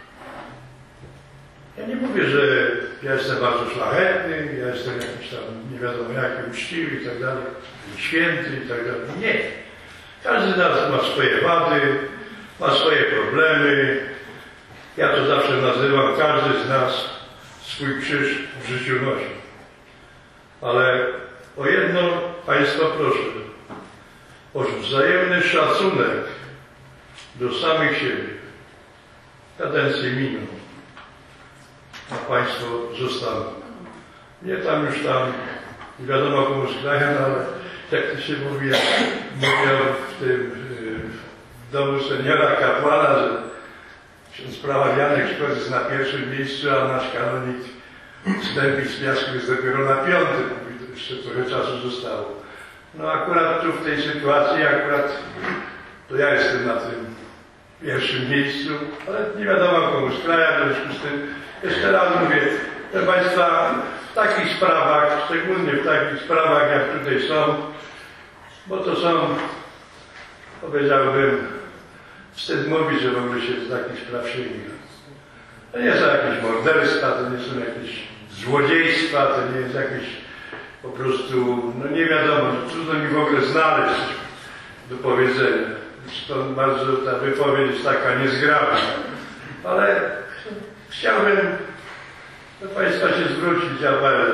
G: Ja nie mówię, że ja jestem bardzo szlachetny, ja jestem jakiś tam nie wiadomo jaki, uczciwy i tak dalej, święty i tak dalej. Nie. Każdy z nas ma swoje wady, ma swoje problemy. Ja to zawsze nazywam, każdy z nas swój krzyż w życiu nosi. Ale o jedno Państwa proszę, o wzajemny szacunek do samych siebie. Kadencje miną, a Państwo zostaną. Nie tam już tam, nie wiadomo komu skrają, ale jak to się mówi, jak mówią w tym w domu seniora kapłana, że ksiądz prawa Janek Szkodzic jest na pierwszym miejscu, a nasz kanonik Stępić z Piasku jest dopiero na piątym. Mówi, to jeszcze trochę czasu zostało. No akurat tu w tej sytuacji, akurat to ja jestem na tym pierwszym miejscu, ale nie wiadomo komu skraja, w związku z tym jeszcze raz mówię, proszę Państwa, w takich sprawach, szczególnie w takich sprawach jak tutaj są, bo to są, powiedziałbym, wstyd mówić, że w ogóle się z takich spraw sięga. To nie są jakieś morderstwa, to nie są jakieś złodziejstwa, to nie jest jakieś po prostu, no nie wiadomo, trudno mi w ogóle znaleźć do powiedzenia. Stąd bardzo ta wypowiedź jest taka niezgrabna. Ale chciałbym do Państwa się zwrócić apelem.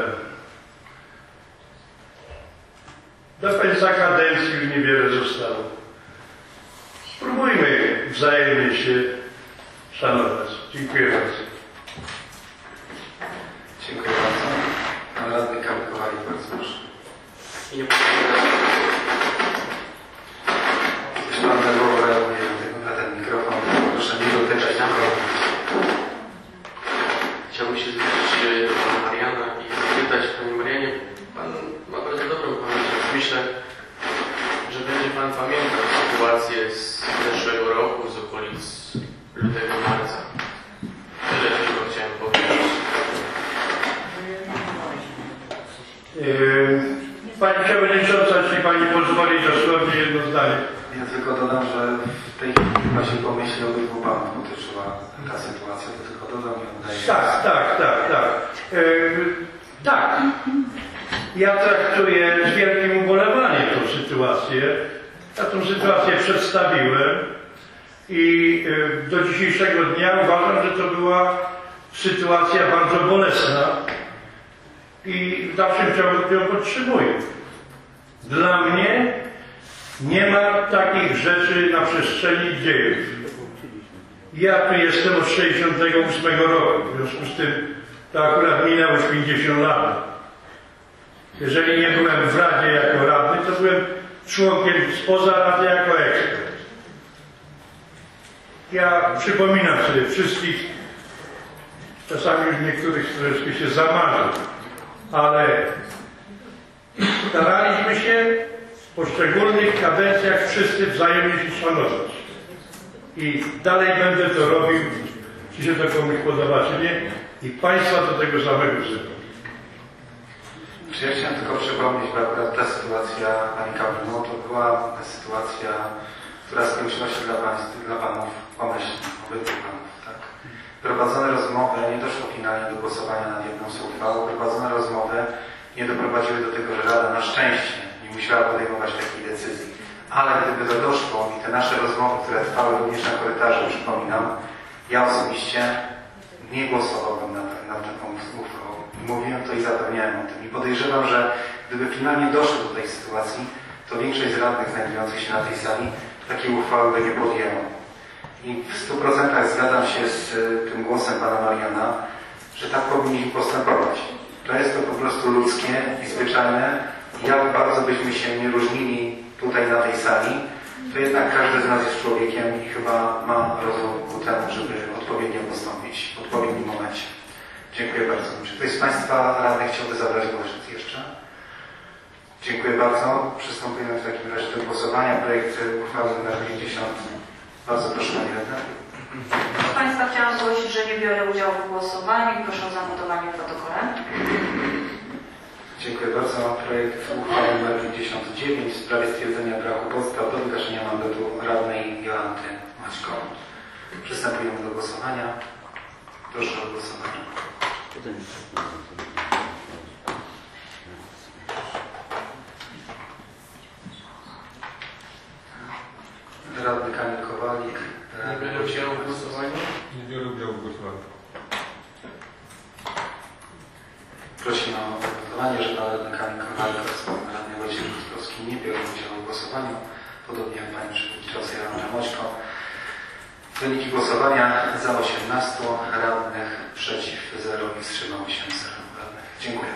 G: Do końca kadencji już niewiele zostało. Spróbujmy wzajemnie się szanować. Dziękuję bardzo.
H: Dziękuję bardzo. Pan radny Kamil Kowalik, bardzo proszę.
E: I nie powiem,
H: Jeśli Pan nerwowo reaguje na ten mikrofon, proszę nie dotykać mikrofonu.
E: Chciałbym się zwrócić do Pana Mariana i zapytać, Panie Marianie, Pan ma bardzo dobrą pamięć. Myślę, że będzie Pan pamiętał sytuację z zeszłego roku, z okolic lutego, marca. Tyle tylko chciałem powiedzieć.
G: Yy, Pani Przewodnicząca, jeśli Pani pozwoli, dosłownie jedno zdanie.
H: Ja tylko dodam, że w tej chwili chyba się pomyśli obydwu Panów dotyczyła ta sytuacja, to tylko dodam i oddaję.
G: Tak, tak, tak, tak. Yy, tak. Ja traktuję z wielkim ubolewaniem tę sytuację. Ja tę sytuację przedstawiłem i yy, do dzisiejszego dnia uważam, że to była sytuacja bardzo bolesna i w dalszym ciągu ją podtrzymuję. Dla mnie nie ma takich rzeczy na przestrzeni dziejów. Ja tu jestem od sześćdziesiątego ósmego roku, w związku z tym to akurat minęło już pięćdziesiąt lat. Jeżeli nie byłem w Radzie jako radny, to byłem członkiem spoza Rady jako ekspert. Ja przypominam sobie wszystkich, czasami już niektórych troszeczkę się zamarzę, ale staraliśmy się w poszczególnych kadencjach wszyscy wzajemnie się szanować. I dalej będę to robił, czy się to komuś podoba, czy nie, i Państwa do tego samego wzywam.
H: Czy ja chciałem tylko przypomnieć, że akurat ta sytuacja, Pani Kamil, to była sytuacja, która skończyła się dla Państwa, dla Panów pomyślnie, obydwu Panów, tak? Prowadzone rozmowy, nie doszło finalnie do głosowania nad jedną z uchwał, prowadzone rozmowy nie doprowadziły do tego, że Rada na szczęście nie musiała podejmować takiej decyzji. Ale gdyby to doszło i te nasze rozmowy, które trwały również na korytarzu, przypominam, ja osobiście nie głosowałbym nad, nad taką uchwałą. Mówiłem to i zapewniałem o tym. I podejrzewam, że gdyby finalnie doszło do tej sytuacji, to większość z radnych znajdujących się na tej sali takiej uchwały by nie podjęła. I w stu procentach zgadzam się z tym głosem Pana Mariana, że tak powinniśmy postępować. To jest to po prostu ludzkie i zwyczajne. Jak bardzo byśmy się nie różnili tutaj na tej sali, to jednak każdy z nas jest człowiekiem i chyba ma rozum ku temu, żeby odpowiednio postąpić w odpowiednim momencie. Dziękuję bardzo. Czy ktoś z Państwa radnych chciałby zabrać głos jeszcze? Dziękuję bardzo. Przystępujemy w takim razie do głosowania. Projekt uchwały numer pięćdziesiąt. Bardzo proszę, Pani Radna.
A: Proszę Państwa, chciałam zgłosić, że nie biorę udziału w głosowaniu i proszę o zanotowanie w protokole.
H: Dziękuję bardzo. Projekt uchwały nr pięćdziesiąt dziewięć w sprawie stwierdzenia braku podstaw do wygaszenia mandatu radnej Joanty Maćko. Przystępujemy do głosowania. Proszę o głosowanie. Radny Kamil Kowalik.
E: Nie biorę udziału w głosowaniu.
C: Nie biorę udziału w głosowaniu.
H: Prosimy o głosowanie, że pan radny Kamil Kowalik oraz pan radny Wojciech Rutkowski nie biorą udziału w głosowaniu, podobnie jak pani przewodnicząca Joanna Moćko. Wyniki głosowania: za osiemnastu radnych, przeciw zero i wstrzymało się zero radnych. Dziękuję.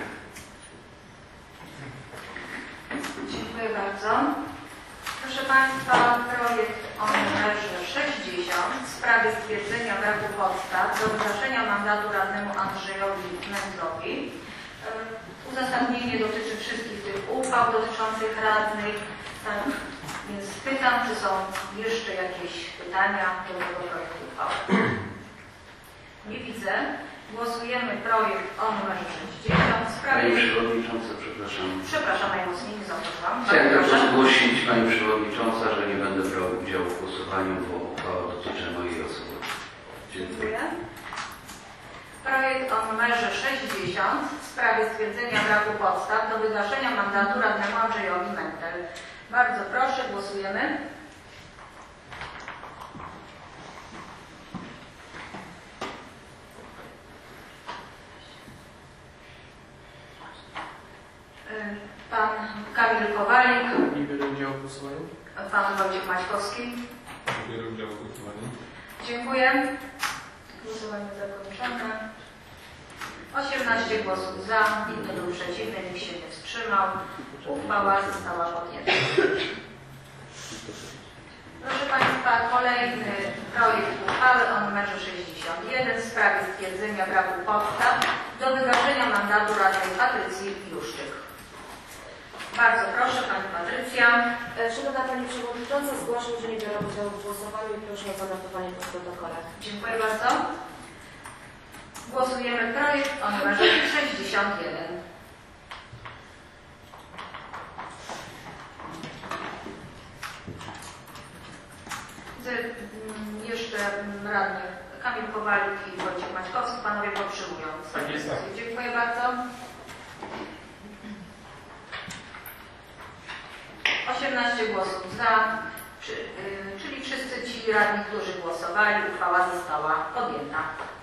A: Dziękuję bardzo. Proszę Państwa, projekt o numerze sześćdziesiąt w sprawie stwierdzenia braku podstaw do wygaszenia mandatu radnemu Andrzejowi Mędrowi. Uzasadnienie dotyczy wszystkich tych uchwał dotyczących radnych. Tak, więc pytam, czy są jeszcze jakieś pytania do tego projektu uchwały. Nie widzę. Głosujemy projekt o numerze sześćdziesiąt w sprawie...
I: Pani Przewodnicząca, przepraszam.
A: Przepraszam, najmocniej nie zauważyłam.
I: Chciałem tylko zgłosić Pani Przewodnicząca, że nie będę brał udziału w głosowaniu, bo uchwała dotyczy mojej osoby.
A: Dziękuję. Projekt o numerze sześćdziesiąt w sprawie stwierdzenia braku podstaw do wygaszenia mandatu radnemu Andrzejowi Mentel. Bardzo proszę, głosujemy. Pan Kamil Kowalik.
E: Nie biorę udziału w głosowaniu.
A: Pan Wojciech Maćkowski.
C: Nie biorę udziału w głosowaniu.
A: Dziękuję. Głosowanie zakończone. osiemnaście głosów za, nikt nie był przeciwny, nikt się nie wstrzymał. Uchwała została podjęta. Proszę Państwa, kolejny projekt uchwały o numerze sześćdziesiąt jeden w sprawie stwierdzenia braku podstaw do wygaszenia mandatu radnej Patrycji Juszczyk. Bardzo proszę, Pani Patrycja.
J: Szanowna Pani Przewodnicząca, zgłaszam, że nie biorę udziału w głosowaniu i proszę o zanotowanie to w protokole.
A: Dziękuję bardzo. Głosujemy projekt o numerze sześćdziesiąt jeden. Widzę jeszcze radnych Kamil Kowalik i Wojciech Maćkowski. Panowie podtrzymują.
F: Tak jest, tak.
A: Dziękuję bardzo. osiemnaście głosów za, czy, yy, czyli wszyscy ci radni, którzy głosowali, uchwała została podjęta.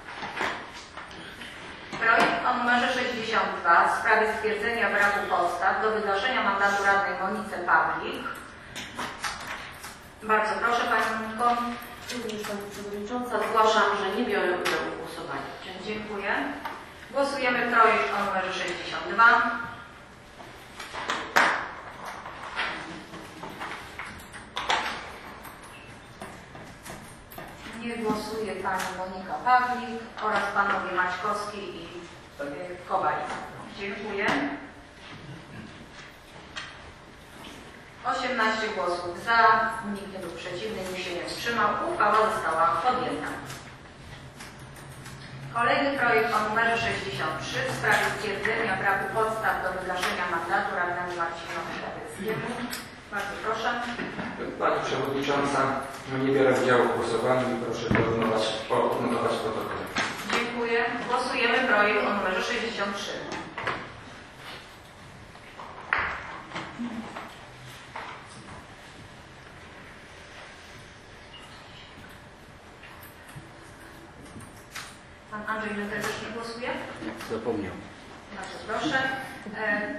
A: Projekt o numerze sześćdziesiąt dwa w sprawie stwierdzenia braku podstaw do wygaszenia mandatu radnej Monice Pawlik. Bardzo proszę Pani Moniko.
J: Również Pani Przewodnicząca, zgłaszam, że nie biorę udziału w głosowaniu.
A: Dziękuję. Głosujemy projekt o numerze sześćdziesiąt dwa. Nie głosuje Pani Monika Pawlik oraz Panowie Maćkowski i Kowalik. Dziękuję. osiemnaście głosów za, nikt nie był przeciwny, nikt się nie wstrzymał. Uchwała została podjęta. Kolejny projekt o numerze sześćdziesiąt trzy w sprawie stwierdzenia braku podstaw do wygaszenia mandatu radnemu Marcinowi Sztabeckiemu. Bardzo proszę.
K: Pani Przewodnicząca, nie biorę udziału w głosowaniu i proszę to odnotować, odnotować w protokole.
A: Dziękuję. Głosujemy projekt o numerze sześćdziesiąt trzy. Pan Andrzej Lęker też nie głosuje?
I: Zapomniał.
A: Bardzo proszę. E,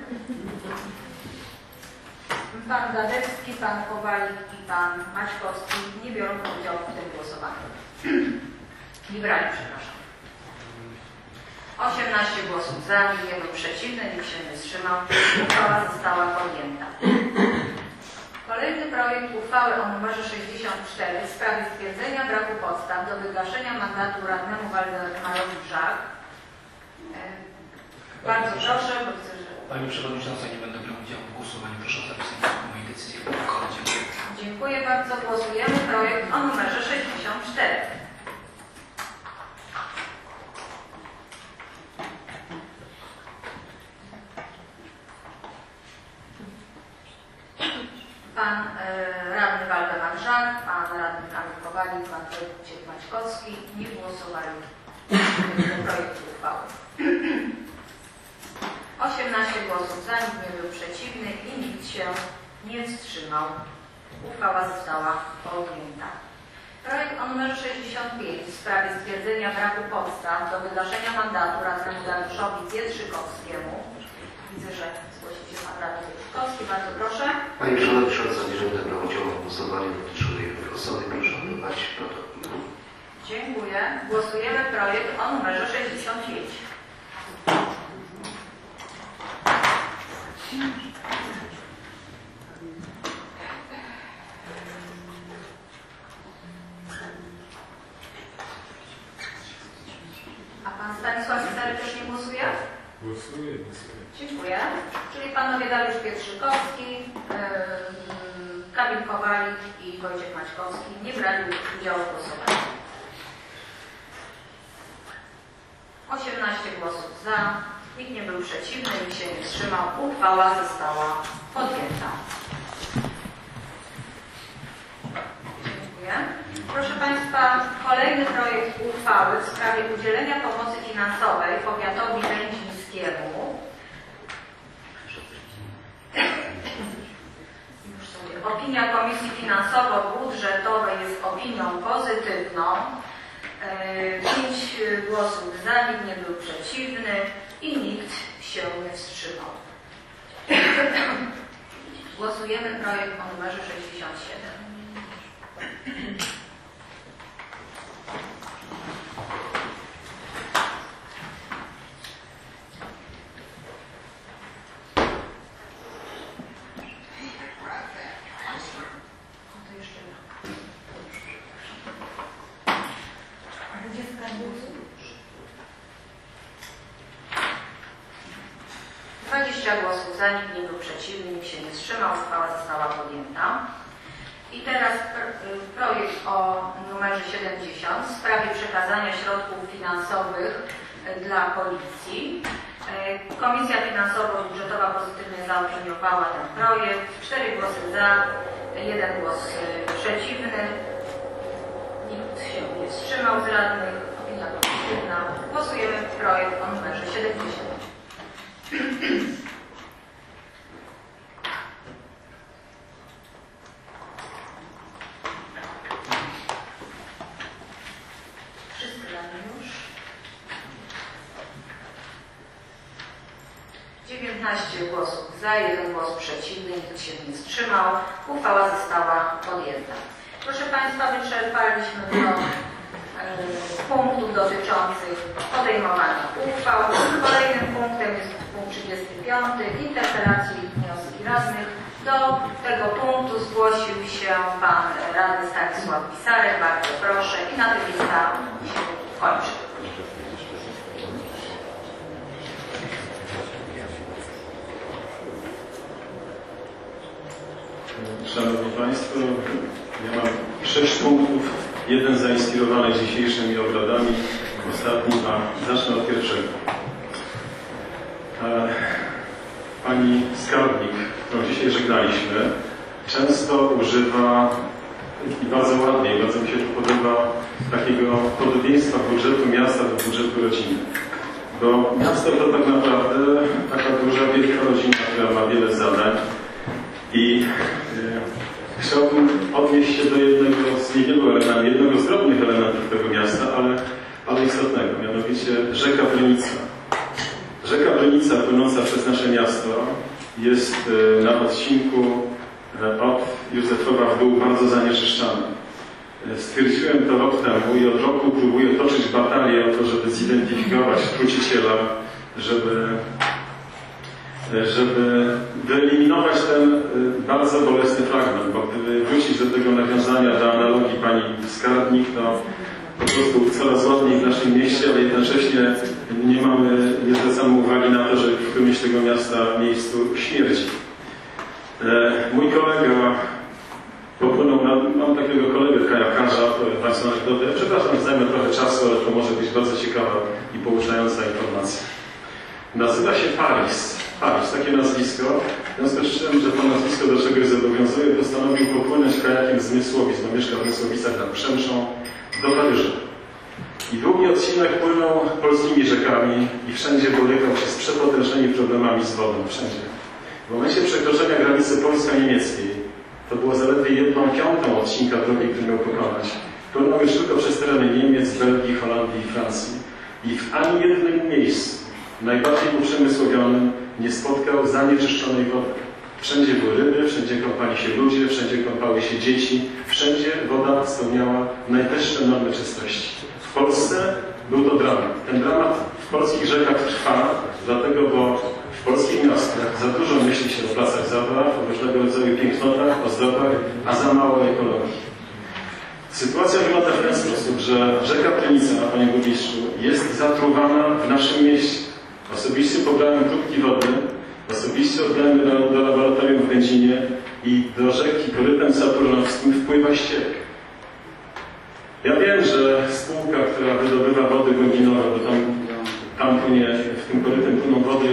A: Pan Gadecki, Pan Kowalik i Pan Maćkowski nie biorą udziału w tym głosowaniu. Nie brali, przepraszam. osiemnaście głosów za, nikt nie był przeciwny, nikt się nie wstrzymał. Uchwała została podjęta. Kolejny projekt uchwały o numerze sześćdziesiąt cztery w sprawie stwierdzenia braku podstaw do wygaszenia mandatu radnemu Waldemarowi Żak. E, Bardzo proszę, bo widzę, że...
L: Pani Przewodnicząca, nie będę brał udziału w głosowaniu. Proszę o zapisanie mojej decyzji w protokole. Dziękuję.
A: Dziękuję bardzo. Głosujemy projekt o numerze sześćdziesiąt cztery. pan y, radny Waldemar Żak, pan radny Kamil Kowalik, pan Wojciech Maćkowski nie głosowali za projektem uchwały. osiemnaście głosów za, nikt nie był przeciwny i nikt się nie wstrzymał. Uchwała została podjęta. Projekt o numerze sześćdziesiąt pięć w sprawie stwierdzenia braku podstaw do wydaszenia mandatu radnemu Dariuszowi Pietrzykowskiemu. Widzę, że zgłosił się pan radny Pietrzykowski. Bardzo proszę.
M: Pani Przewodnicząca, nie będę brał udziału w głosowaniu dotyczącej osoby. Proszę odbywać protokół.
A: Dziękuję. Głosujemy projekt o numerze sześćdziesiąt pięć. A pan Stanisław Stary też nie głosuje?
C: Głosuję, głosuję.
A: Dziękuję. Czyli panowie Dariusz Pietrzykowski, yy, Kamil Kowalik i Wojciech Maćkowski nie brali udziału w głosowaniu. osiemnaście głosów za, nikt nie był przeciwny, nikt się nie wstrzymał. Uchwała została podjęta. Dziękuję. Proszę Państwa, kolejny projekt uchwały w sprawie udzielenia pomocy finansowej powiatowi będzińskiemu. Już sobie. Opinia Komisji Finansowo-Budżetowej jest opinią pozytywną. Pięć głosów za, nikt nie był przeciwny i nikt się nie wstrzymał. Głosujemy projekt o numerze sześćdziesiąt siedem. dwadzieścia głosów za, nikt nie był przeciwny, nikt się nie wstrzymał, uchwała została podjęta. I teraz projekt o numerze siedemdziesiąt w sprawie przekazania środków finansowych dla policji. Komisja Finansowo-Budżetowa pozytywnie zaopiniowała ten projekt. Cztery głosy za, jeden głos przeciwny. Nikt się nie wstrzymał z radnych. Opinia pozytywna. Głosujemy projekt o numerze siedemdziesiąt. Wszyscy damy już. dziewiętnaście głosów za, jeden głos przeciwny, nikt się nie wstrzymał. Uchwała została podjęta. Proszę Państwa, wyczerpaliśmy do punktów dotyczących podejmowania uchwał. Kolejnym punktem jest punkt trzydziesty piąty interpelacji i wnioski radnych. Do tego punktu zgłosił się pan radny Stanisław Pisarek. Bardzo proszę i na tym lista się kończy.
F: Szanowni Państwo, ja mam sześć punktów. Jeden zainspirowany dzisiejszymi obradami, ostatni, a zacznę od pierwszego. Pani skarbnik, którą dzisiaj żegnaliśmy, często używa i bardzo ładnie, bardzo mi się to podoba, takiego podobieństwa budżetu miasta do budżetu rodziny. Bo miasto to tak naprawdę taka duża, wielka rodzina, która ma wiele zadań i e, chciałbym odnieść się do jednego z niewielu elementów, jednego z drobnych elementów tego miasta, ale, ale istotnego, mianowicie rzeka Brynica. Rzeka Brynica płynąca przez nasze miasto jest e, na odcinku e, od Józefowa w dół bardzo zanieczyszczana. E, stwierdziłem to rok temu i od roku próbuję toczyć batalię o to, żeby zidentyfikować truciciela, żeby żeby wyeliminować ten bardzo bolesny fragment, bo gdyby wrócić do tego nawiązania, do analogii pani skarbnik, to po prostu coraz ładniej w naszym mieście, ale jednocześnie nie mamy, nie zwracamy uwagi na to, że w którymś tego miasta miejscu śmierci. Mój kolega popłynął, na, mam takiego kolegę kajakarza, powiem Państwu anegdotę. Przepraszam, zajmę trochę czasu, ale to może być bardzo ciekawa i pouczająca informacja. Nazywa się Paris. chwalić takie nazwisko. W związku z czym, że to nazwisko do czegoś zobowiązuje, postanowił popłynąć kajakiem z Mysłowic, bo mieszka w Mysłowicach nad Przemszą, do Paryża. I długi odcinek płynął polskimi rzekami i wszędzie borykał się z przepotężnymi problemami z wodą. Wszędzie. W momencie przekroczenia granicy polsko-niemieckiej, to było zaledwie jedną piątą odcinka drogi, który miał pokonać. Płynął już tylko przez tereny Niemiec, Belgii, Holandii i Francji. I w ani jednym miejscu, najbardziej uprzemysłowionym, nie spotkał zanieczyszczonej wody. Wszędzie były ryby, wszędzie kąpali się ludzie, wszędzie kąpały się dzieci, wszędzie woda spełniała najwyższe normy czystości. W Polsce był to dramat. Ten dramat w polskich rzekach trwa, dlatego, bo w polskich miastach za dużo myśli się o placach zabaw, o różnego rodzaju pięknotach, ozdobach, a za mało ekologii. Sytuacja wygląda w ten sposób, że rzeka Prynica, panie burmistrzu, jest zatruwana w naszym mieście. Osobiście pobrałem próbki wody, osobiście oddałem do, do laboratorium w Będzinie i do rzeki korytem saturnowskim wpływa ściek. Ja wiem, że spółka, która wydobywa wody głębinowe, bo tam, tam płynie, w tym korytem płyną wody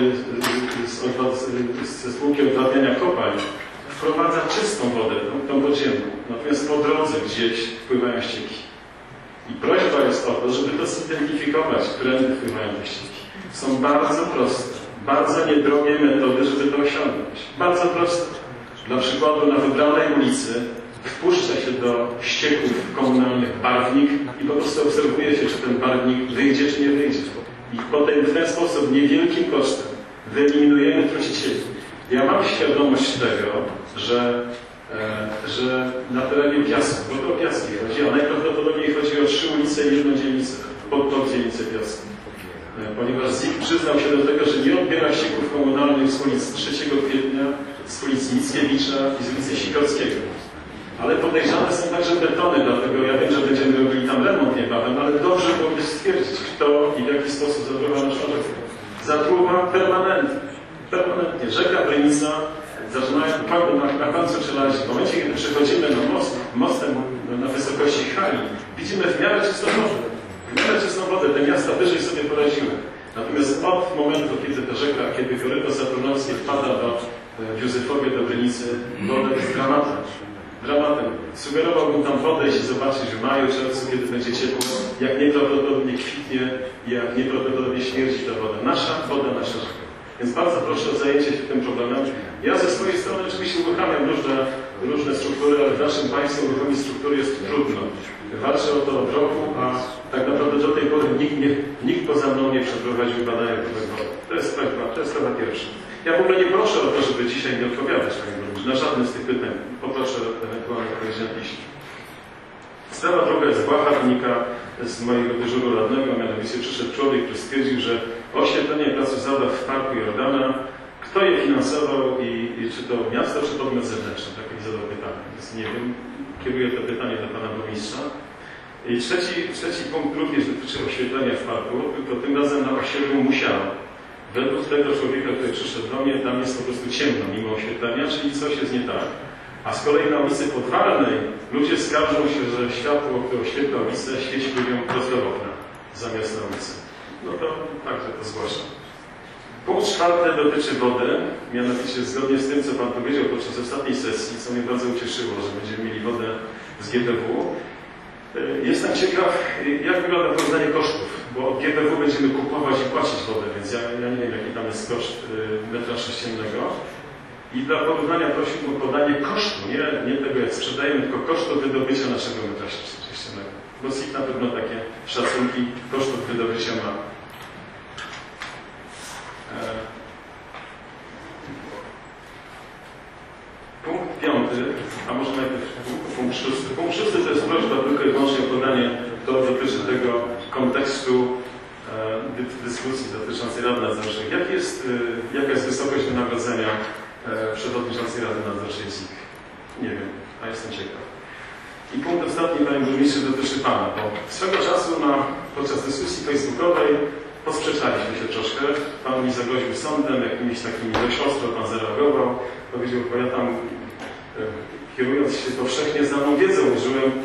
F: ze spółki odwadniania kopalń, wprowadza czystą wodę, tą, tą podziemną. Natomiast po drodze gdzieś wpływają ścieki. I prośba jest o to, żeby to zidentyfikować, którędy wpływają te ścieki. Są bardzo proste, bardzo niedrogie metody, żeby to osiągnąć. Bardzo proste. Dla przykładu na wybranej ulicy wpuszcza się do ścieków komunalnych barwnik i po prostu obserwuje się, czy ten barwnik wyjdzie, czy nie wyjdzie. I potem w ten sposób niewielkim kosztem wyeliminujemy trucicieli. Ja mam świadomość tego, że, e, że na terenie Piasku, bo to o Piaski chodzi, a najprawdopodobniej chodzi o trzy ulice i jedną dzielnicę, pod, pod dzielnicę Piasku. E, ponieważ Z I K przyznał się do tego, że nie odbiera ścieków komunalnych z ulic trzeciego kwietnia, z ulicy Mickiewicza i z ulicy Sikorskiego. Ale podejrzane są także betony, dlatego ja wiem, że będziemy robili tam remont niebawem, ale dobrze byłoby stwierdzić, kto i w jaki sposób zatruwa naszą rzekę. Zatruwa permanentnie. Permanentnie. Rzeka Prynica, zaczynają na, na końcu Czelazi. W momencie, kiedy przechodzimy na most, mostem na wysokości hali, widzimy w miarę czystą wodę. W miarę czystą wodę. Te miasta wyżej sobie poradziły. Natomiast od momentu, kiedy ta rzeka, kiedy koryto saturnowskie wpada do Józefowie, do Brynicy, woda jest dramatem. Dramatem. Sugerowałbym tam podejść i zobaczyć w maju, czerwcu, kiedy będzie ciepło, jak nieprawdopodobnie kwitnie i jak nieprawdopodobnie śmierdzi ta woda. Nasza woda, nasza rzeka. Więc bardzo proszę o zajęcie się tym problemem. Ja ze swojej strony oczywiście uruchamiam różne, różne struktury, ale w naszym państwie uruchomić struktury jest trudno. Walczę o to od roku, a tak naprawdę do tej pory nikt, nie, nikt poza mną nie przeprowadził badania próbek wody. To jest sprawa, to jest sprawa pierwsza. Ja w ogóle nie proszę o to, żeby dzisiaj nie odpowiadać, panie burmistrzu, na żadne z tych pytań. Poproszę ewentualnie odpowiedź na piśmie. Sprawa druga jest błaha, wynika z mojego dyżuru radnego, mianowicie przyszedł człowiek, który stwierdził, że oświetlenie placu zabaw w Parku Jordana, kto je finansował i, i czy to miasto, czy podmiot zewnętrzny? Takie zadał pytanie. Więc nie wiem, kieruję to pytanie do pana burmistrza. I trzeci, trzeci punkt również dotyczy oświetlenia w parku, tylko tym razem na osiedlu Musiała. Według tego człowieka, który przyszedł do mnie, tam jest po prostu ciemno mimo oświetlenia, czyli coś jest nie tak. A z kolei na ulicy Podwalnej ludzie skarżą się, że światło, które oświetla ulicę, świeci ludziom prosto w okna, zamiast na ulicy. No to także to zgłaszam. Punkt czwarty dotyczy wody, mianowicie zgodnie z tym, co pan powiedział podczas ostatniej sesji, co mnie bardzo ucieszyło, że będziemy mieli wodę z G P W. Jestem ciekaw, jak wygląda porównanie kosztów, bo od G P W będziemy kupować i płacić wodę, więc ja, ja nie wiem, jaki tam jest koszt metra sześciennego. I dla porównania prosiłbym o podanie kosztu, nie, nie tego jak sprzedajemy, tylko kosztu wydobycia naszego metra sześciennego. Bo S I K na pewno takie szacunki kosztów wydobycia ma. Punkt piąty, a może najpierw punkt szósty. Punkt szósty to jest prośba tylko i wyłącznie o podanie, to dotyczy tego kontekstu e, dyskusji dotyczącej Rady Nadzorczej. Jak jest, e, jaka jest wysokość wynagrodzenia e, przewodniczącej Rady Nadzorczej Z I K? Nie wiem, a jestem ciekaw. I punkt ostatni, panie burmistrzu, dotyczy pana, bo swego czasu na, podczas dyskusji facebookowej posprzeczaliśmy się troszkę. Pan mi zagroził sądem, jakimiś takimi dość ostro pan zareagował. Powiedział, bo ja tam, e, kierując się powszechnie znaną wiedzą, użyłem e,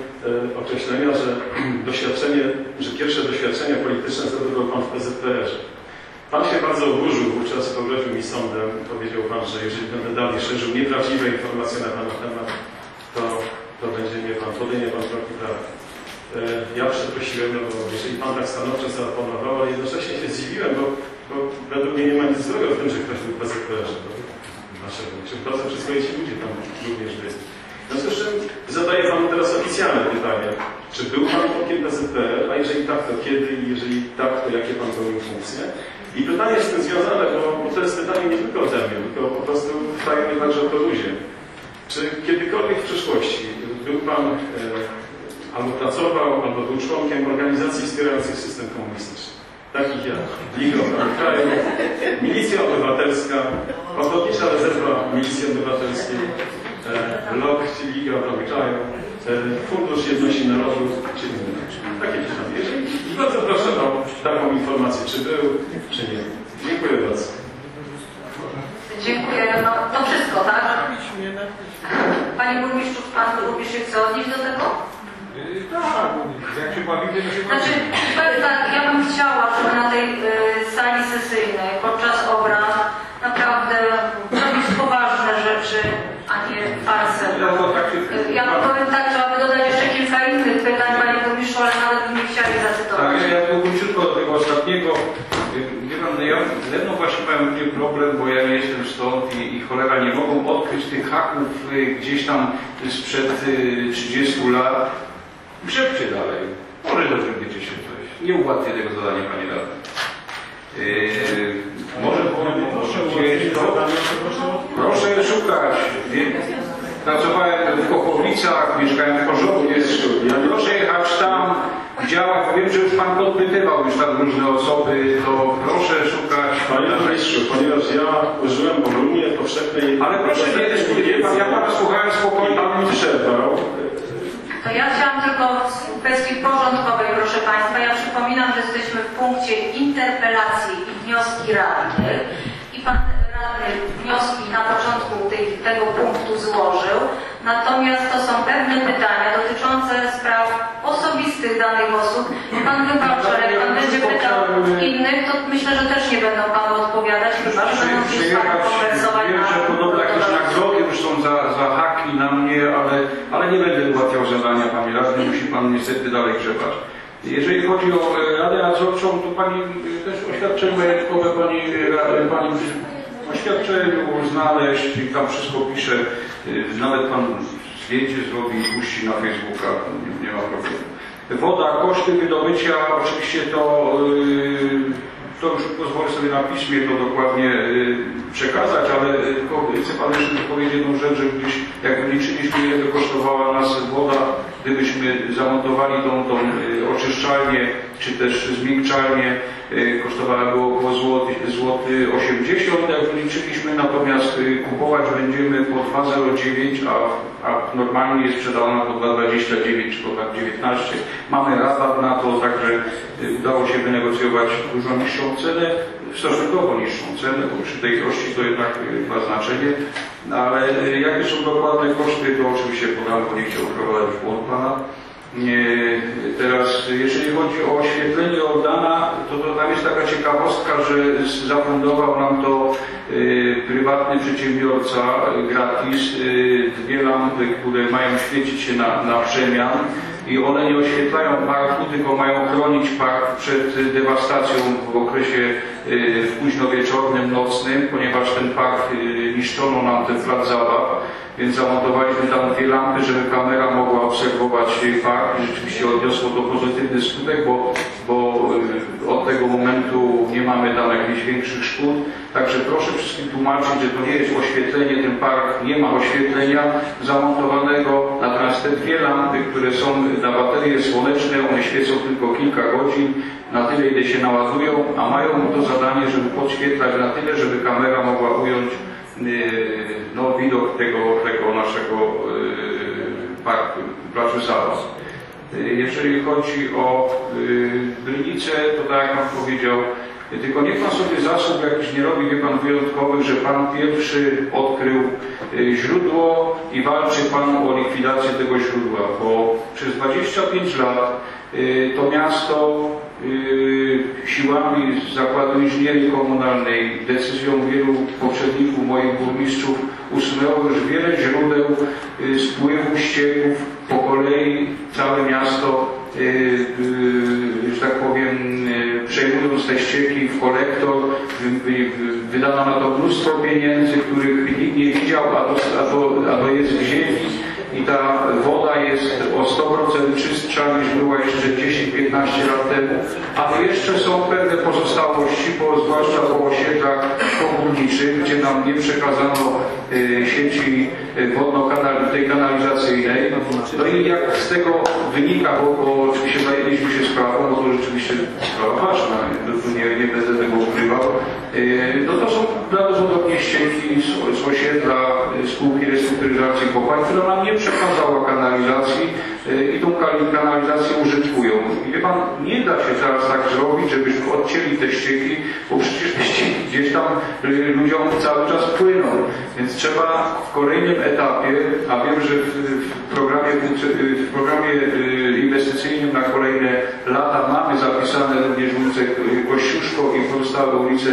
F: określenia, że doświadczenie, że pierwsze doświadczenia polityczne zdobywał pan w P Z P R ze. Pan się bardzo oburzył, wówczas pogroził mi sądem. Powiedział Pan, że jeżeli będę dalej szerzył nieprawdziwe informacje na Pana temat, to, to będzie mnie Pan, podejmie Pan kroki prawa. Ja przeprosiłem, no bo jeżeli Pan tak stanowczo zaoponował, ale jednocześnie się zdziwiłem, bo, bo według mnie nie ma nic złego w tym, że ktoś był P Z P R-ze. Dlaczego? Czy bardzo przyzwoici ludzie tam również byli. W związku z czym zadaję Panu teraz oficjalne pytanie. Czy był Pan członkiem P Z P R, a jeżeli tak, to kiedy i jeżeli tak, to jakie Pan pełnił funkcje? I pytanie jest z tym związane, bo, bo to jest pytanie nie tylko ode mnie, tylko po prostu wstaje mnie także o to ludzie. Czy kiedykolwiek w przeszłości był Pan e, albo pracował, albo był członkiem organizacji wspierających system komunistyczny? Takich jak Liga Obrony Kraju, Milicja Obywatelska, Ochotnicza Rezerwa Milicji Obywatelskiej, e, L O K, czyli Liga Obrony Kraju, e, Fundusz Jedności Narodów, czyli takie pytanie. Jeżeli bardzo proszę o taką informację, czy był, czy nie. Dziękuję bardzo.
A: Dziękuję. No, to wszystko, tak? Panie Burmistrzu, Pan również się chce odnieść do tego?
D: Tak, jak się bawimy, to się bawimy.
A: Znaczy, tak, ja bym chciała, żeby na tej y, sali sesyjnej podczas obrad naprawdę robić poważne rzeczy, a nie farsę. Y, ja powiem tak, trzeba by dodać jeszcze kilka innych pytań, Panie Burmistrzu, ale nawet by nie chcieli zacytować.
D: Tak, ja tylko króciutko do tego ostatniego. Wie Pan, ja ze mną właśnie mają ludzie problem, bo ja nie jestem stąd i, i cholera nie mogą odkryć tych haków y, gdzieś tam sprzed y, trzydziestu lat. Szybciej dalej. Może dowiecie się coś. Nie ułatwię tego zadania, Panie Radny. Yy, może powiem, gdzieś to. Proszę szukać. Pracowałem w Kochowicach, mieszkałem w Chorzowie. Proszę jechać tam, działać. Wiem, że już Pan podpytywał już tam różne osoby, to proszę szukać.
F: Panie Burmistrzu, ponieważ ja użyłem ogromnie powszechnej...
D: Ale proszę nie dyskutuje Pan, ja Pana słuchałem spokojnie.
F: Pan mi przerwał.
A: To ja chciałam tylko w kwestii porządkowej, proszę Państwa. Ja przypominam, że jesteśmy w punkcie interpelacji i wnioski radnych. I Pan radny wnioski na początku tej, tego punktu złożył. Natomiast to są pewne pytania dotyczące spraw osobistych danych osób. Pan wybaczy, ale jak Pan będzie pytał innych, to myślę, że też nie będą Panu odpowiadać, chyba że będą gdzieś Panu kompensować.
D: Wiem, że podobno jakieś nagrody już są za, za haki na mnie, ale, ale nie będę ułatwiał zadania, Panie Radny, musi Pan niestety dalej grzebać. Jeżeli chodzi o Radę Nadzorczą, to Pani też oświadczenie majątkowe Pani, pani w oświadczeniu znaleźć i tam wszystko pisze, nawet Pan zdjęcie zrobi i puści na Facebooka, nie, nie ma problemu. Woda, koszty wydobycia, oczywiście to, to już pozwolę sobie na piśmie to dokładnie przekazać, ale chcę Panu jeszcze powiedzieć jedną rzecz, że gdzieś jak liczyliśmy, ile by kosztowała nas woda, gdybyśmy zamontowali tą, tą oczyszczalnię, czy też zmiękczalnię, kosztowała by około złoty osiemdziesiąt, jak wyliczyliśmy, natomiast kupować będziemy po dwa zero dziewięć, a, a normalnie jest sprzedawana po dwa dwadzieścia dziewięć, czy po dwa dziewiętnaście. Mamy rabat na to, także udało się wynegocjować dużo niższą cenę, stosunkowo niższą cenę, bo przy tej ilości to jednak ma znaczenie, ale jakie są dokładne koszty, to oczywiście podam, bo nie chciałbym prowadzić w błąd Pana. Teraz, jeżeli chodzi o oświetlenie oddana, to, to tam jest taka ciekawostka, że zafundował nam to y, prywatny przedsiębiorca gratis, y, dwie lampy, które mają świecić się na, na przemian i one nie oświetlają parku, tylko mają chronić park przed dewastacją w okresie y, późnowieczornym, nocnym, ponieważ ten park y, niszczono nam ten plac zabaw. Więc zamontowaliśmy tam dwie lampy, żeby kamera mogła obserwować park i rzeczywiście odniosło to pozytywny skutek, bo, bo od tego momentu nie mamy tam jakichś większych szkód. Także proszę wszystkim tłumaczyć, że to nie jest oświetlenie, ten park nie ma oświetlenia zamontowanego, natomiast te dwie lampy, które są na baterie słoneczne, one świecą tylko kilka godzin, na tyle ile się naładują, a mają to zadanie, żeby podświetlać na tyle, żeby kamera mogła ująć no, widok tego, tego naszego yy, parku, placu zabaw. Jeżeli chodzi o Brynicę, to tak jak Pan powiedział, tylko niech Pan sobie zasług jakiś nie robi, wie Pan, wyjątkowych, że Pan pierwszy odkrył źródło i walczy Pan o likwidację tego źródła, bo przez dwadzieścia pięć lat to miasto siłami Zakładu Inżynierii Komunalnej, decyzją wielu poprzedników moich burmistrzów usunęło już wiele źródeł spływu ścieków po kolei. Całe miasto, że tak powiem, przejmując te ścieki w kolektor, wydano na to mnóstwo pieniędzy, których nikt nie widział, a to, a to, a to jest w ziemi. I ta woda jest o sto procent czystsza niż była jeszcze dziesięć piętnaście lat temu, ale jeszcze są pewne pozostałości, bo zwłaszcza po osiedlach komórniczych, gdzie nam nie przekazano y, sieci wodno-kanali, tej kanalizacyjnej. No i jak z tego wynika, bo, bo oczywiście zajęliśmy się sprawą, bo to rzeczywiście sprawa ważna, nie, nie będę tego ukrywał, y, no to są prawdopodobnie ścieki z, z osiedla spółki restrukturyzacji kopalń, która nam nie przekazała kanalizacji i tą kanalizację użytkują. I wie Pan, nie da się teraz tak zrobić, żebyśmy odcięli te ścieki, bo przecież te ścieki gdzieś tam ludziom cały czas płyną. Więc trzeba w kolejnym etapie, a wiem, że w programie, w programie inwestycyjnym na kolejne lata mamy zapisane również ulicę Kościuszko i pozostałe ulice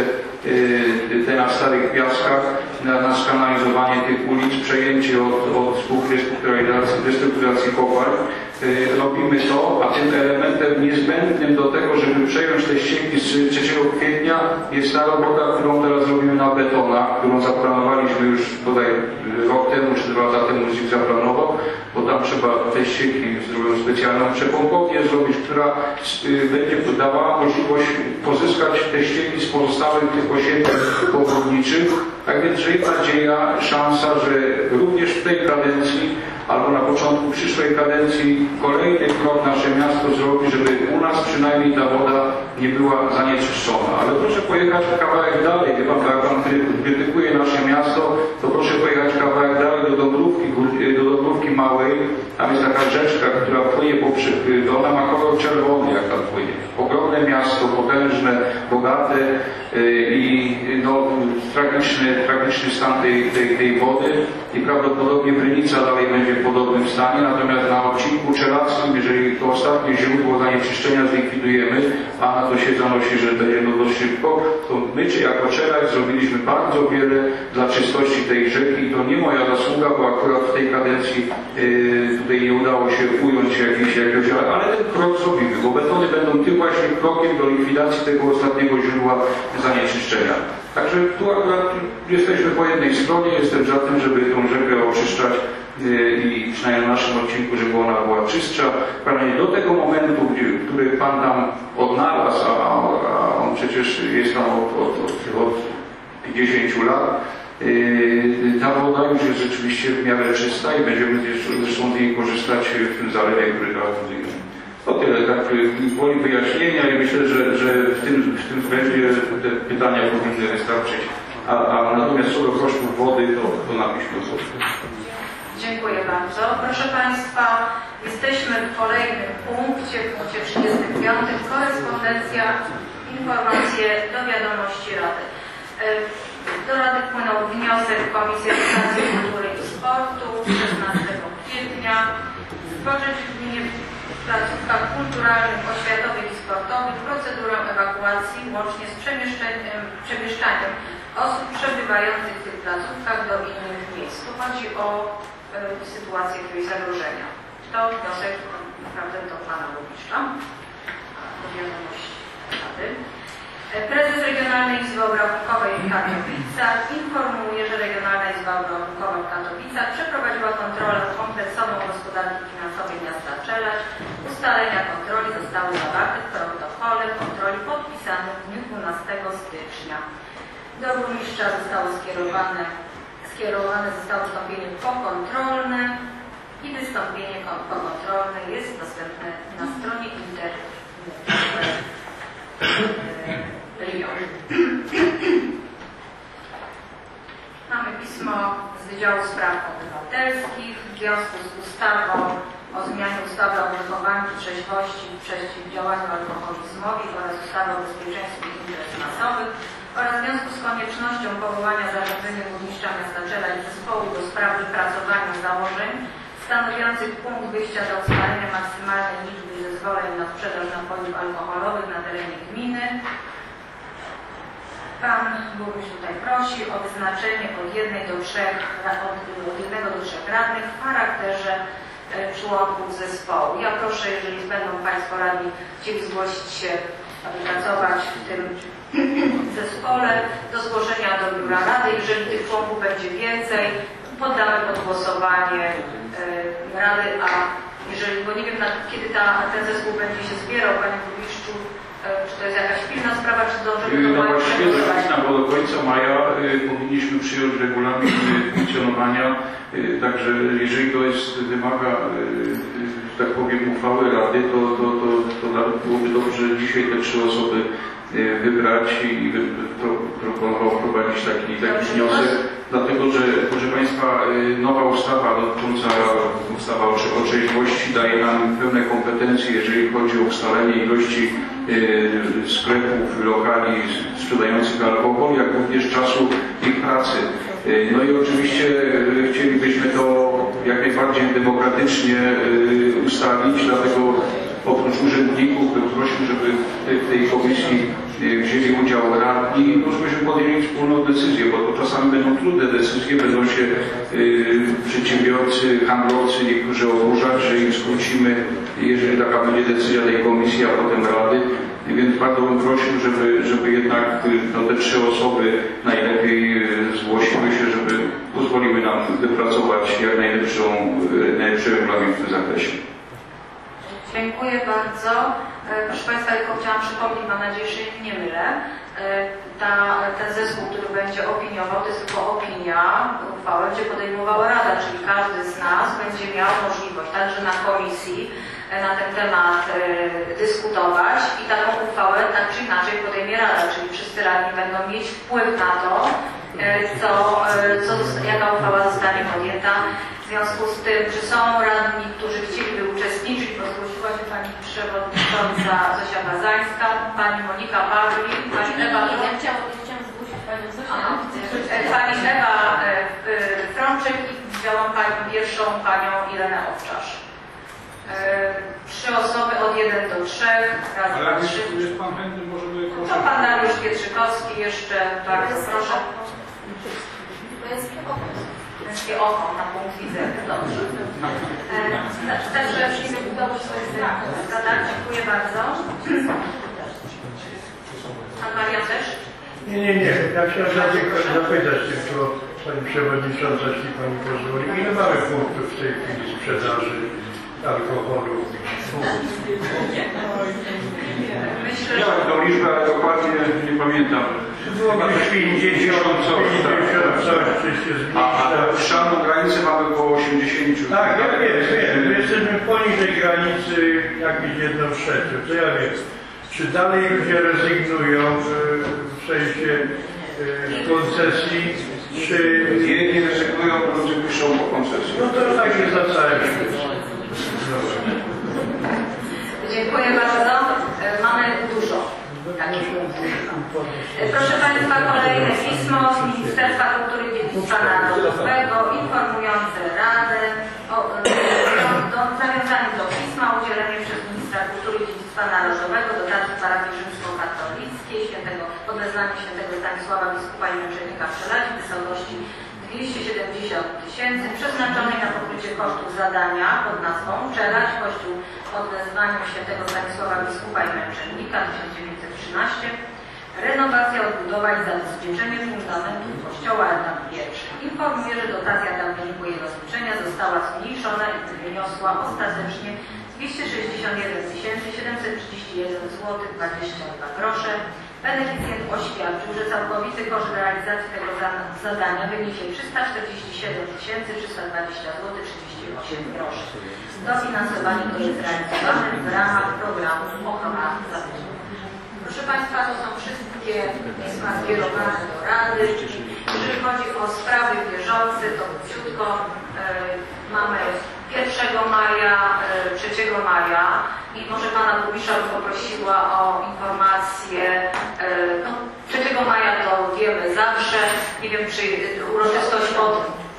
D: te na Starych Piaskach, na, na skanalizowanie tych ulic, przejęcie od, od spółki restrukturyzacji, restrukturyzacji kopalń. Robimy to, a tym elementem niezbędnym do tego, żeby przejąć te ścieki z trzeciego kwietnia jest ta robota, którą teraz robimy na betonach, którą zaplanowaliśmy już bodaj rok temu czy dwa lata temu z zaplanował, bo tam trzeba te ścieki zrobią specjalną przepompownię zrobić, która będzie dawała możliwość pozyskać te ścieki z pozostałych tych osiedli komórniczych. Tak więc żyje nadzieja, szansa, że również w tej kadencji albo na początku przyszłej kadencji kolejny krok nasze miasto zrobi, żeby u nas przynajmniej ta woda nie była zanieczyszczona. Ale proszę pojechać kawałek dalej, wie Pan, jak Pan krytykuje nasze miasto, to proszę pojechać kawałek dalej do Dąbrówki, do Dąbrówki Małej. Tam jest taka rzeczka, która płynie poprzez, ona ma kolor czerwony, jak tam płynie. Ogromne miasto, potężne, bogate i no, tragiczny, tragiczny stan tej, tej, tej wody i prawdopodobnie Brynica dalej będzie w podobnym stanie, natomiast na odcinku czeladowskim, jeżeli to ostatnie źródło zanieczyszczenia zlikwidujemy, a na to się zanosi, że będzie to dość szybko, to my, czy jako Czeladź, zrobiliśmy bardzo wiele dla czystości tej rzeki i to nie moja zasługa, bo akurat w tej kadencji yy, tutaj nie udało się ująć jakiejś, jakiegoś, ale ten krok zrobimy, bo betony będą tym właśnie krokiem do likwidacji tego ostatniego źródła zanieczyszczenia. Także tu akurat jesteśmy po jednej stronie, jestem za tym, żeby tą rzekę oczyszczać i przynajmniej na naszym odcinku, żeby ona była czystsza. Do tego momentu, który Pan tam odnalazł, a on przecież jest tam od, od, od, od pięćdziesięciu lat, ta woda już jest rzeczywiście w miarę czysta i będziemy zresztą z niej korzystać w tym zalewie, który teraz budujemy. To tyle, tak woli wyjaśnienia i myślę, że, że w tym, w tym względzie te pytania powinny wystarczyć. A, a natomiast co do kosztów wody, to, to na piśmie.
A: Dziękuję bardzo. Proszę Państwa, jesteśmy w kolejnym punkcie, w punkcie trzydziestym piątym. Korespondencja, informacje do wiadomości Rady. Do Rady wpłynął wniosek Komisji Edukacji, Kultury i Sportu szesnastego kwietnia. Stworzyć w gminie w placówkach kulturalnych, oświatowych i sportowych procedurę ewakuacji łącznie z przemieszczaniem, przemieszczaniem osób przebywających w tych placówkach do innych miejsc. Tu chodzi o e, sytuację jakiegoś zagrożenia. To wniosek naprawdę do Pana Burmistrza, do wiadomości Rady. Prezes Regionalnej Izby Obrachunkowej w Katowicach informuje, że Regionalna Izba Obrachunkowa w Katowicach przeprowadziła kontrolę kompleksową gospodarki finansowej miasta Czeladź. Ustalenia kontroli zostały zawarte w protokole kontroli podpisanym w dniu dwunastego stycznia. Do burmistrza zostało skierowane, skierowane zostało wystąpienie pokontrolne i wystąpienie pokontrolne jest dostępne na stronie internetowej. Mamy pismo z Wydziału Spraw Obywatelskich w związku z ustawą o zmianie ustawy o wychowaniu trzeźwości i przeciwdziałaniu alkoholizmowi oraz ustawy o bezpieczeństwie imprez masowych oraz w związku z koniecznością powołania zarządzeniem burmistrza miasta Czeladź zespołu do spraw wypracowania założeń stanowiących punkt wyjścia do ustalenia maksymalnej liczby zezwoleń na sprzedaż napojów alkoholowych na terenie gminy. Pan burmistrz tutaj prosi o wyznaczenie od jednej do trzech, od, od jednego do trzech radnych w charakterze członków zespołu. Ja proszę, jeżeli będą Państwo radni chcieli zgłosić się, aby pracować w tym zespole, do zgłoszenia do biura rady. Jeżeli tych członków będzie więcej, poddamy pod głosowanie y, rady, a jeżeli, bo nie wiem, na, kiedy ta, ten zespół będzie się zbierał, Panie Burmistrzu, y, czy to jest jakaś pilna sprawa, czy zdążymy do
D: No
A: maja
D: właściwie
A: przegłosować?
D: bo do końca maja y, powinniśmy przyjąć regulamin y, funkcjonowania, y, także jeżeli to jest, wymaga, y, y, tak powiem, uchwały Rady, to, to, to, to nawet byłoby dobrze dzisiaj te trzy osoby y, wybrać i pro, proponował wprowadzić taki, taki wniosek, dlatego że, proszę Państwa, y, nowa ustawa dotycząca ustawa o trzeźwości daje nam pewne kompetencje, jeżeli chodzi o ustalenie ilości y, sklepów, lokali sprzedających alkohol, jak również czasu ich pracy. Y, no i oczywiście y, chcielibyśmy to jak najbardziej demokratycznie y, ustalić, dlatego oprócz urzędników prosił, żeby w tej komisji wzięli udział radni, no żebyśmy podjęli wspólną decyzję, bo to czasami będą trudne decyzje, będą się y, przedsiębiorcy, handlowcy niektórzy oburzać, że im skrócimy, jeżeli taka będzie decyzja tej komisji, a potem rady. Więc bardzo bym prosił, żeby, żeby jednak no, te trzy osoby najlepiej zgłosiły się, żeby pozwoliły nam wypracować jak najlepszą, najlepszy regulamin w tym zakresie.
A: Dziękuję bardzo. Proszę Państwa, tylko chciałam przypomnieć, mam nadzieję, że się nie mylę, ta, ten zespół, który będzie opiniował, to jest tylko opinia, uchwałę będzie podejmowała Rada, czyli każdy z nas będzie miał możliwość także na komisji na ten temat y, dyskutować i taką uchwałę tak czy inaczej podejmie Rada, czyli wszyscy radni będą mieć wpływ na to, y, co, y, co, jaka uchwała zostanie podjęta. W związku z tym, czy są radni, którzy chcieliby uczestniczyć, bo zgłosiła się Pani Przewodnicząca Zosia Bazańska, Pani Monika Pawlik, Pani Ewa...
J: Ja chciałam, chciałam zgłosić Panią Zosię.
A: Pani Ewa Frączyk i wzięłam Panią pierwszą, Panią Irenę Owczarz. Trzy osoby od jeden do trzech, raz, dwa, trzy.
F: Jest Pan chętny, możemy...
A: To Pan Dariusz Pietrzykowski jeszcze, bardzo proszę. Męskie oko na punkt widzenia. Dobrze. E, także dobrze sobie zadać. Dziękuję bardzo. Pan Marian też?
G: Nie, nie, nie. Ja chciałem tylko zapytać tylko Pani Przewodnicząca, jeśli Pani pozwoli, ile mamy punktów w tej chwili sprzedaży alkoholu?
A: Myślę,
D: Ja
A: że...
D: tą liczbę, ale dokładnie nie pamiętam.
G: Było pięćdziesiąt coś,
D: a, a wszczalną granicę mamy około osiemdziesiąt.
G: Tak, ja wiem, wiem. My jesteśmy poniżej granicy jakieś jedną trzecią, co ja wiem. Czy dalej ludzie rezygnują w sensie z koncesji, czy...
D: Nie, nie rezygnują, ludzie piszą po koncesji.
G: No to tak jest za całe świecie.
A: Dziękuję bardzo. Mamy dużo takich. Proszę Państwa, kolejne pismo z Ministerstwa Kultury i Dziedzictwa Narodowego informujące Radę o do, nawiązaniu do pisma o udzielenie przez Ministra Kultury i Dziedzictwa Narodowego dotacji parafii rzymskokatolickiej świętego, pod wezwaniem świętego Stanisława biskupa i męczennika w Szeladzie w wysokości dwieście siedemdziesiąt tysięcy przeznaczonej na pokrycie kosztów zadania pod nazwą Czelać Kościół pod wezwaniem świętego Stanisława biskupa i męczennika tysiąc dziewięćset trzynaście, renowacja, odbudowa i zabezpieczenie fundamentu kościoła etap pierwszy. Informuję, że dotacja dla wyniku jej rozliczenia została zmniejszona i wyniosła ostatecznie dwieście sześćdziesiąt jeden tysięcy siedemset trzydzieści jeden złotych dwadzieścia dwa grosze. Beneficjent oświadczył, że całkowity koszt realizacji tego zadania wyniesie trzysta czterdzieści siedem tysięcy trzysta dwadzieścia złotych trzydzieści osiem groszy. Dofinansowanie to jest realizowane w ramach programu Ochrona Zabytków. Proszę Państwa, to są wszystkie pisma skierowane do Rady. Jeżeli chodzi o sprawy bieżące, to króciutko yy, mamy pierwszego maja, yy, trzeciego maja i może Pana Burmistrza bym poprosiła o informację. Yy, no, trzeciego maja to wiemy zawsze. Nie wiem, czy uroczystość od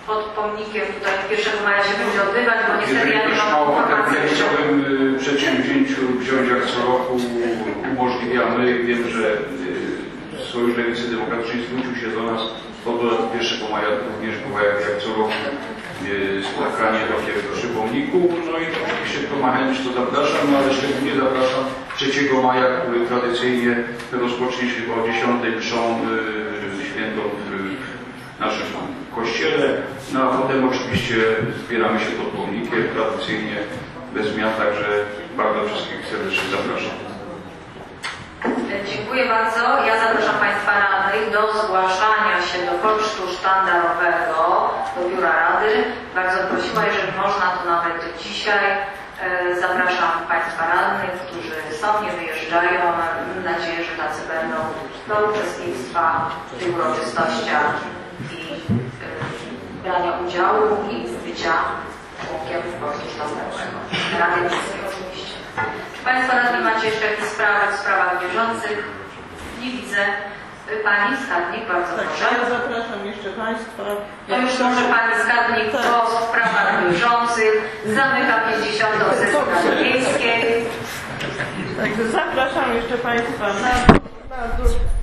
A: pod pomnikiem tutaj pierwszego maja się będzie odbywać, bo niestety
D: Jeżeli
A: ja nie
D: ktoś
A: mam
D: ma ochotę,
A: informacji.
D: ja chciałbym y, przedsięwzięciu wziąć jak co roku, umożliwiamy. Wiem, że y, Sojusz Lewicy Demokratycznej zwrócił się do nas o to, pierwszego maja również było jak, jak co roku y, spotkanie takie przy pomniku. No i oczywiście kto ma chęć, to zapraszam, no ale szczególnie zapraszam trzeciego maja, który tradycyjnie rozpocznie się o dziesiątej mszą y, świętą w naszym kościele. No a potem oczywiście zbieramy się pod pomnikiem tradycyjnie, bez zmian, także bardzo wszystkich serdecznie zapraszam.
A: Dziękuję bardzo. Ja zapraszam Państwa radnych do zgłaszania się do pocztu sztandarowego, do biura rady. Bardzo prosiła, jeżeli można, to nawet dzisiaj. Zapraszam Państwa radnych, którzy są, nie wyjeżdżają. Mam nadzieję, że tacy będą do uczestnictwa w tych uroczystościach i brania udziału i bycia członkiem pocztu sztandarowego. Rady Miejskiej oczywiście. Państwo radni, macie jeszcze jakieś sprawy w sprawach bieżących? Nie widzę. Pani skarbnik, bardzo
N: tak,
A: proszę.
N: Ja zapraszam jeszcze Państwa.
A: To już może Pani skarbnik
N: tak.
A: po sprawach bieżących. Zamyka pięćdziesiątą sesję Rady Miejskiej.
N: Także zapraszam jeszcze Państwa na, na